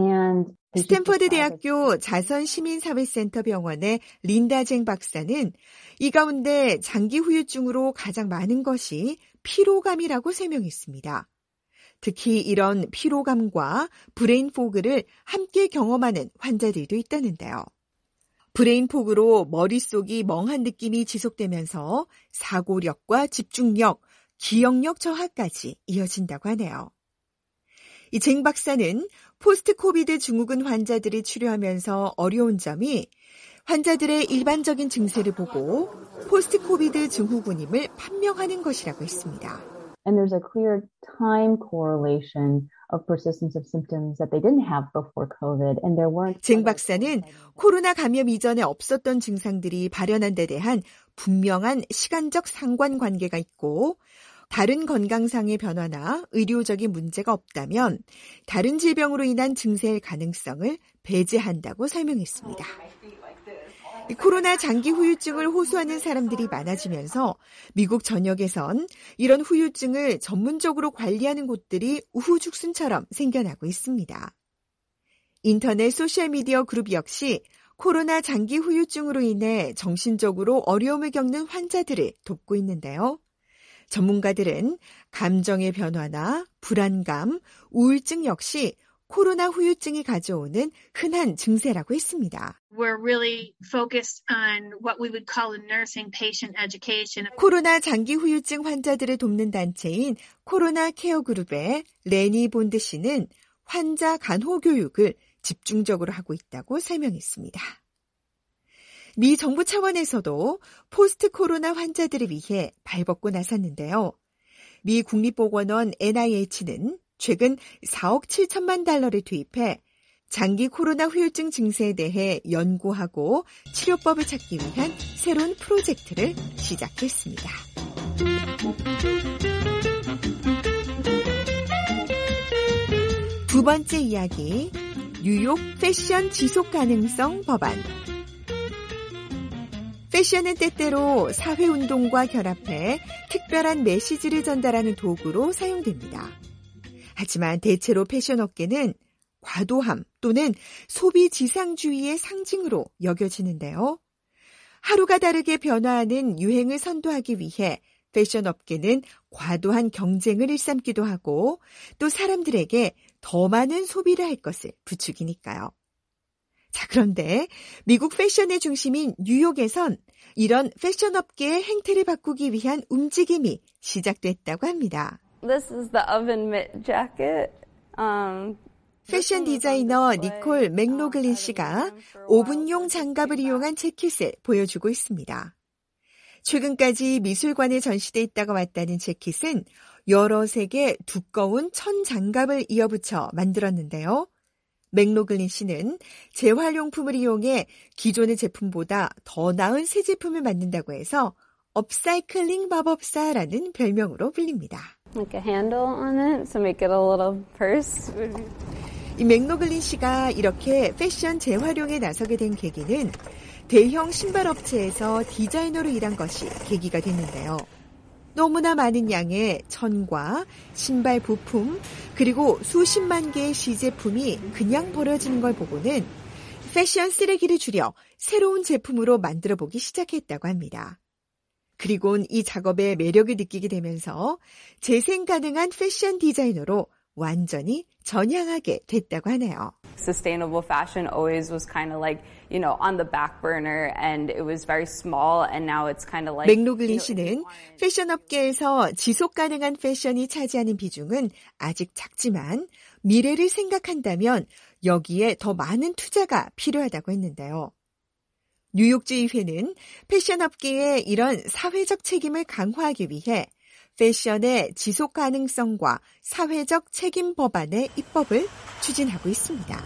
스탠퍼드 대학교 자선시민사회센터 병원의 린다쟁 박사는 이 가운데 장기 후유증으로 가장 많은 것이 피로감이라고 설명했습니다. 특히 이런 피로감과 브레인 포그를 함께 경험하는 환자들도 있다는데요. 브레인 포그로 머릿속이 멍한 느낌이 지속되면서 사고력과 집중력, 기억력 저하까지 이어진다고 하네요. 이 쟁 박사는 포스트 코비드 증후군 환자들이 치료하면서 어려운 점이 환자들의 일반적인 증세를 보고 포스트 코비드 증후군임을 판명하는 것이라고 했습니다. And there's a clear time correlation of persistence of symptoms that they didn't have before COVID, and there weren't. 쟁 박사는 코로나 감염 이전에 없었던 증상들이 발현한 데 대한 분명한 시간적 상관관계가 있고 다른 건강상의 변화나 의료적인 문제가 없다면 다른 질병으로 인한 증세의 가능성을 배제한다고 설명했습니다. 코로나 장기 후유증을 호소하는 사람들이 많아지면서 미국 전역에선 이런 후유증을 전문적으로 관리하는 곳들이 우후죽순처럼 생겨나고 있습니다. 인터넷 소셜미디어 그룹 역시 코로나 장기 후유증으로 인해 정신적으로 어려움을 겪는 환자들을 돕고 있는데요. 전문가들은 감정의 변화나 불안감, 우울증 역시 코로나 후유증이 가져오는 흔한 증세라고 했습니다. We're really focused on what we would call a nursing patient education. 코로나 장기 후유증 환자들을 돕는 단체인 코로나 케어 그룹의 레니 본드 씨는 환자 간호 교육을 집중적으로 하고 있다고 설명했습니다. 미 정부 차원에서도 포스트 코로나 환자들을 위해 발벗고 나섰는데요. 미 국립보건원 NIH는 최근 4억 7천만 달러를 투입해 장기 코로나 후유증 증세에 대해 연구하고 치료법을 찾기 위한 새로운 프로젝트를 시작했습니다. 두 번째 이야기, 뉴욕 패션 지속 가능성 법안. 패션은 때때로 사회운동과 결합해 특별한 메시지를 전달하는 도구로 사용됩니다. 하지만 대체로 패션 업계는 과도함 또는 소비 지상주의의 상징으로 여겨지는데요. 하루가 다르게 변화하는 유행을 선도하기 위해 패션 업계는 과도한 경쟁을 일삼기도 하고 또 사람들에게 더 많은 소비를 할 것을 부추기니까요. 자, 그런데 미국 패션의 중심인 뉴욕에선 이런 패션 업계의 행태를 바꾸기 위한 움직임이 시작됐다고 합니다. This is the oven mitt jacket. 패션 디자이너 니콜 맥로글린 씨가 오븐용 장갑을 이용한 재킷을 보여주고 있습니다. 최근까지 미술관에 전시돼 있다가 왔다는 재킷은 여러 색의 두꺼운 천 장갑을 이어붙여 만들었는데요. 맥로글린 씨는 재활용품을 이용해 기존의 제품보다 더 나은 새 제품을 만든다고 해서 업사이클링 마법사라는 별명으로 불립니다. Like a handle on it to make it a little purse. 이 맥로글린 씨가 이렇게 패션 재활용에 나서게 된 계기는 대형 신발 업체에서 디자이너로 일한 것이 계기가 됐는데요. 너무나 많은 양의 천과 신발 부품 그리고 수십만 개의 시제품이 그냥 버려지는 걸 보고는 패션 쓰레기를 줄여 새로운 제품으로 만들어보기 시작했다고 합니다. 그리고는 이 작업에 매력을 느끼게 되면서 재생 가능한 패션 디자이너로 완전히 전향하게 됐다고 하네요. sustainable fashion always was kind of like, you know, on the back burner and it was very small and now it's kind of like. 맥로글린 씨는 패션 업계에서 지속 가능한 패션이 차지하는 비중은 아직 작지만 미래를 생각한다면 여기에 더 많은 투자가 필요하다고 했는데요. 뉴욕주의회는 패션 업계의 이런 사회적 책임을 강화하기 위해 패션의 지속 가능성과 사회적 책임 법안의 입법을 추진하고 있습니다.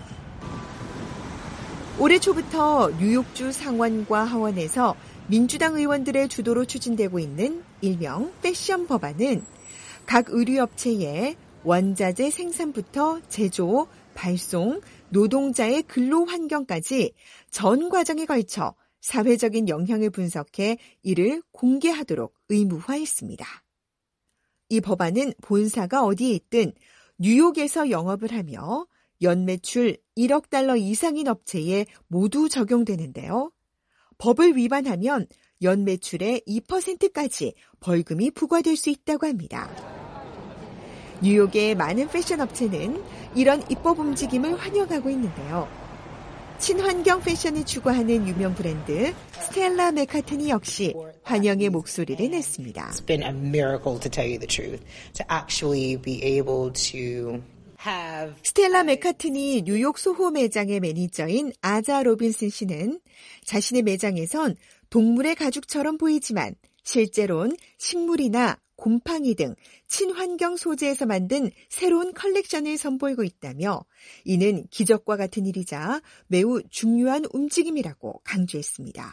올해 초부터 뉴욕주 상원과 하원에서 민주당 의원들의 주도로 추진되고 있는 일명 패션 법안은 각 의류업체의 원자재 생산부터 제조, 발송, 노동자의 근로 환경까지 전 과정에 걸쳐 사회적인 영향을 분석해 이를 공개하도록 의무화했습니다. 이 법안은 본사가 어디에 있든 뉴욕에서 영업을 하며 연매출 1억 달러 이상인 업체에 모두 적용되는데요. 법을 위반하면 연매출의 2%까지 벌금이 부과될 수 있다고 합니다. 뉴욕의 많은 패션 업체는 이런 입법 움직임을 환영하고 있는데요. 친환경 패션을 추구하는 유명 브랜드 스텔라 맥카트니 역시 환영의 목소리를 냈습니다. It's been a miracle to tell you the truth. To actually be able to have 스텔라 맥카트니 뉴욕 소호 매장의 매니저인 아자 로빈슨 씨는 자신의 매장에선 동물의 가죽처럼 보이지만 실제로는 식물이나 곰팡이 등 친환경 소재에서 만든 새로운 컬렉션을 선보이고 있다며 이는 기적과 같은 일이자 매우 중요한 움직임이라고 강조했습니다.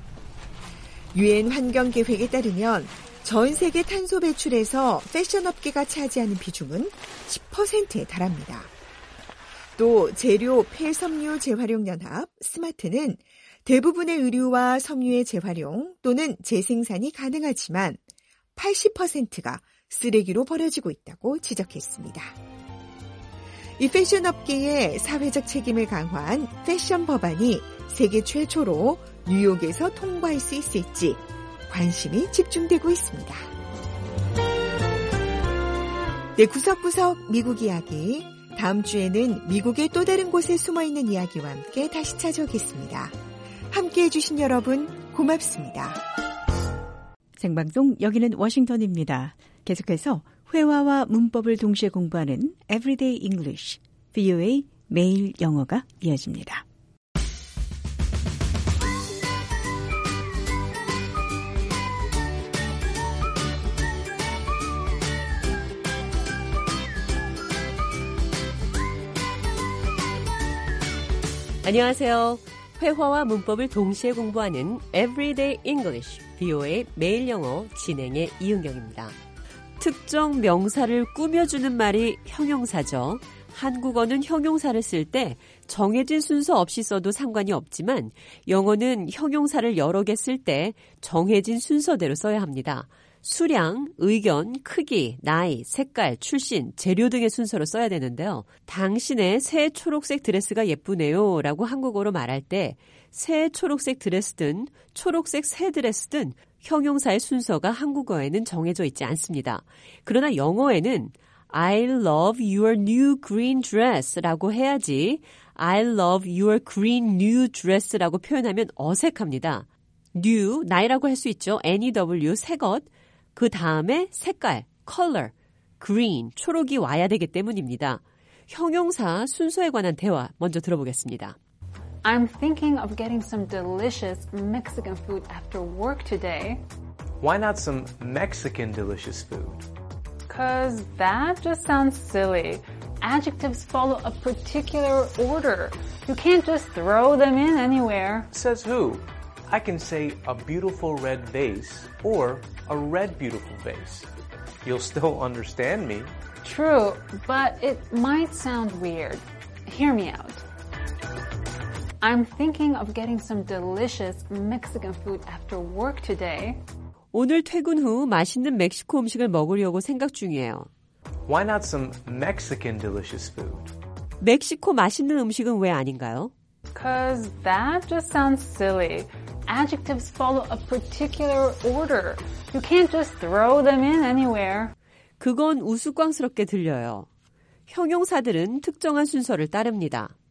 유엔 환경계획에 따르면 전 세계 탄소 배출에서 패션 업계가 차지하는 비중은 10%에 달합니다. 또 재료 폐섬유 재활용 연합 스마트는 대부분의 의류와 섬유의 재활용 또는 재생산이 가능하지만 80%가 쓰레기로 버려지고 있다고 지적했습니다. 이 패션 업계의 사회적 책임을 강화한 패션 법안이 세계 최초로 뉴욕에서 통과할 수 있을지 관심이 집중되고 있습니다. 네, 구석구석 미국 이야기. 다음 주에는 미국의 또 다른 곳에 숨어있는 이야기와 함께 다시 찾아오겠습니다. 함께해 주신 여러분 고맙습니다. 생방송 여기는 워싱턴입니다. 계속해서 회화와 문법을 동시에 공부하는 Everyday English, VOA 매일 영어가 이어집니다. 안녕하세요. 회화와 문법을 동시에 공부하는 Everyday English, VOA 매일 영어 진행의 이은경입니다. 특정 명사를 꾸며주는 말이 형용사죠. 한국어는 형용사를 쓸 때 정해진 순서 없이 써도 상관이 없지만 영어는 형용사를 여러 개 쓸 때 정해진 순서대로 써야 합니다. 수량, 의견, 크기, 나이, 색깔, 출신, 재료 등의 순서로 써야 되는데요. 당신의 새 초록색 드레스가 예쁘네요 라고 한국어로 말할 때 새 초록색 드레스든 초록색 새 드레스든 형용사의 순서가 한국어에는 정해져 있지 않습니다. 그러나 영어에는 I love your new green dress 라고 해야지 I love your green new dress 라고 표현하면 어색합니다. new, 나이라고 할 수 있죠. N-E-W, 새 것. 그 다음에 색깔, color, green, 초록이 와야 되기 때문입니다. 형용사 순서에 관한 대화 먼저 들어보겠습니다. I'm thinking of getting some delicious Mexican food after work today. Why not some Mexican delicious food? 'Cause that just sounds silly. Adjectives follow a particular order. You can't just throw them in anywhere. Says who? I can say a beautiful red vase or a red beautiful vase. You'll still understand me. True, but it might sound weird. Hear me out. I'm thinking of getting some delicious Mexican food after work today. 오늘 퇴근 후 맛있는 멕시코 음식을 먹으려고 생각 중이에요. Why not some Mexican delicious food? 멕시코 맛있는 음식은 왜 아닌가요? 'Cause that just sounds silly. Adjectives follow a particular order. You can't just throw them in anywhere. 그건 우스꽝스럽게 들려요. 형용사들은 특정한 순서를 따릅니다.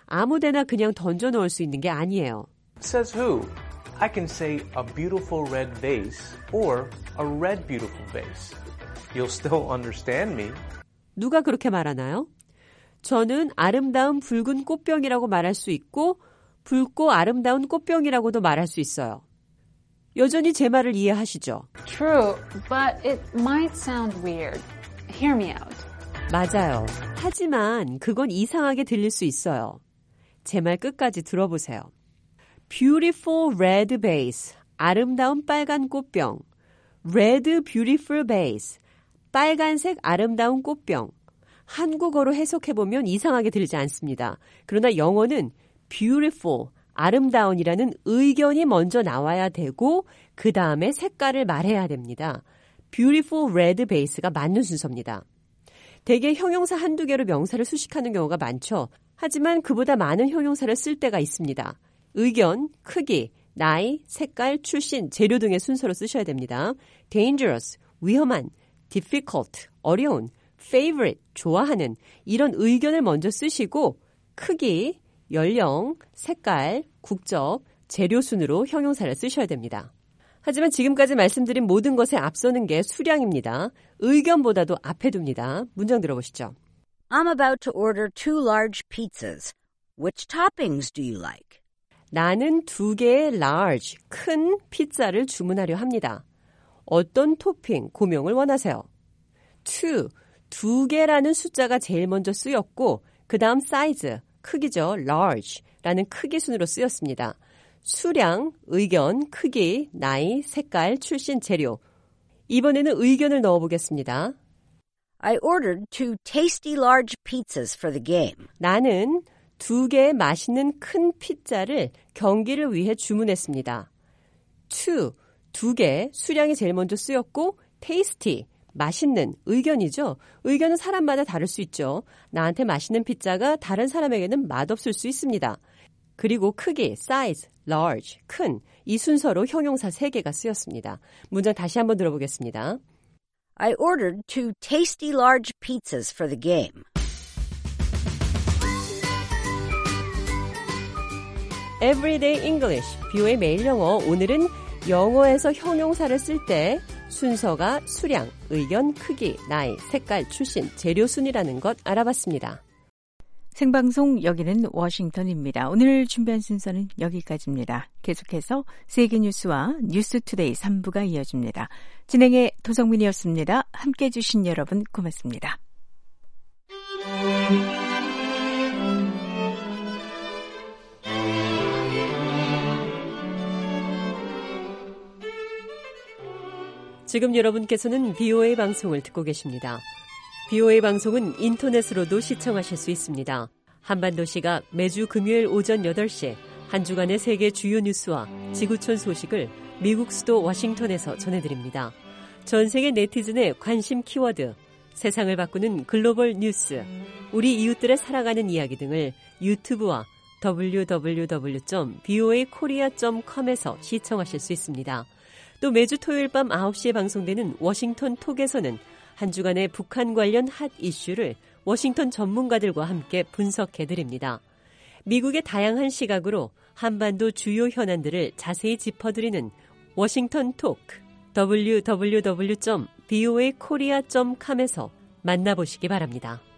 아무데나 그냥 던져 넣을 수 있는 게 아니에요. Says who? I can say a beautiful red vase or a red beautiful vase. You'll still understand me. 누가 그렇게 말하나요? 저는 아름다운 붉은 꽃병이라고 말할 수 있고 붉고 아름다운 꽃병이라고도 말할 수 있어요. 여전히 제 말을 이해하시죠? True, but it might sound weird. Hear me out. 맞아요. 하지만 그건 이상하게 들릴 수 있어요. 제 말 끝까지 들어보세요. Beautiful red vase, 아름다운 빨간 꽃병. Red beautiful vase, 빨간색 아름다운 꽃병. 한국어로 해석해보면 이상하게 들리지 않습니다. 그러나 영어는 beautiful, 아름다운이라는 의견이 먼저 나와야 되고 그 다음에 색깔을 말해야 됩니다. beautiful red vase가 맞는 순서입니다. 대개 형용사 한두 개로 명사를 수식하는 경우가 많죠. 하지만 그보다 많은 형용사를 쓸 때가 있습니다. 의견, 크기, 나이, 색깔, 출신, 재료 등의 순서로 쓰셔야 됩니다. dangerous, 위험한, difficult, 어려운, favorite, 좋아하는 이런 의견을 먼저 쓰시고 크기, 연령, 색깔, 국적, 재료 순으로 형용사를 쓰셔야 됩니다. 하지만 지금까지 말씀드린 모든 것에 앞서는 게 수량입니다. 의견보다도 앞에 둡니다. 문장 들어보시죠. I'm about to order 2 large pizzas. Which toppings do you like? 나는 2개의 large, 큰 피자를 주문하려 합니다. 어떤 토핑, 고명을 원하세요? 2개라는 숫자가 제일 먼저 쓰였고 그 다음 사이즈, 크기죠. large라는 크기 순으로 쓰였습니다. 수량, 의견, 크기, 나이, 색깔, 출신, 재료. 이번에는 의견을 넣어보겠습니다. I ordered 2 tasty large pizzas for the game. 나는 2개의 맛있는 큰 피자를 경기를 위해 주문했습니다. 2개, 수량이 제일 먼저 쓰였고 tasty, 맛있는, 의견이죠. 의견은 사람마다 다를 수 있죠. 나한테 맛있는 피자가 다른 사람에게는 맛없을 수 있습니다. 그리고 크기, size, large, 큰, 이 순서로 형용사 3개가 쓰였습니다. 문장 다시 한번 들어보겠습니다. I ordered 2 tasty large pizzas for the game. Everyday English, BO의 매일 영어. 오늘은 영어에서 형용사를 쓸 때 순서가 수량, 의견, 크기, 나이, 색깔, 출신, 재료 순이라는 것 알아봤습니다. 생방송 여기는 워싱턴입니다. 오늘 준비한 순서는 여기까지입니다. 계속해서 세계뉴스와 뉴스투데이 3부가 이어집니다. 진행의 도성민이었습니다. 함께해 주신 여러분 고맙습니다. 지금 여러분께서는 BOA 방송을 듣고 계십니다. BOA 방송은 인터넷으로도 시청하실 수 있습니다. 한반도 시각 매주 금요일 오전 8시 한 주간의 세계 주요 뉴스와 지구촌 소식을 미국 수도 워싱턴에서 전해드립니다. 전 세계 네티즌의 관심 키워드, 세상을 바꾸는 글로벌 뉴스, 우리 이웃들의 살아가는 이야기 등을 유튜브와 www.voakorea.com에서 시청하실 수 있습니다. 또 매주 토요일 밤 9시에 방송되는 워싱턴 톡에서는 한 주간의 북한 관련 핫 이슈를 워싱턴 전문가들과 함께 분석해드립니다. 미국의 다양한 시각으로 한반도 주요 현안들을 자세히 짚어드리는 워싱턴 톡, www.voakorea.com에서 만나보시기 바랍니다.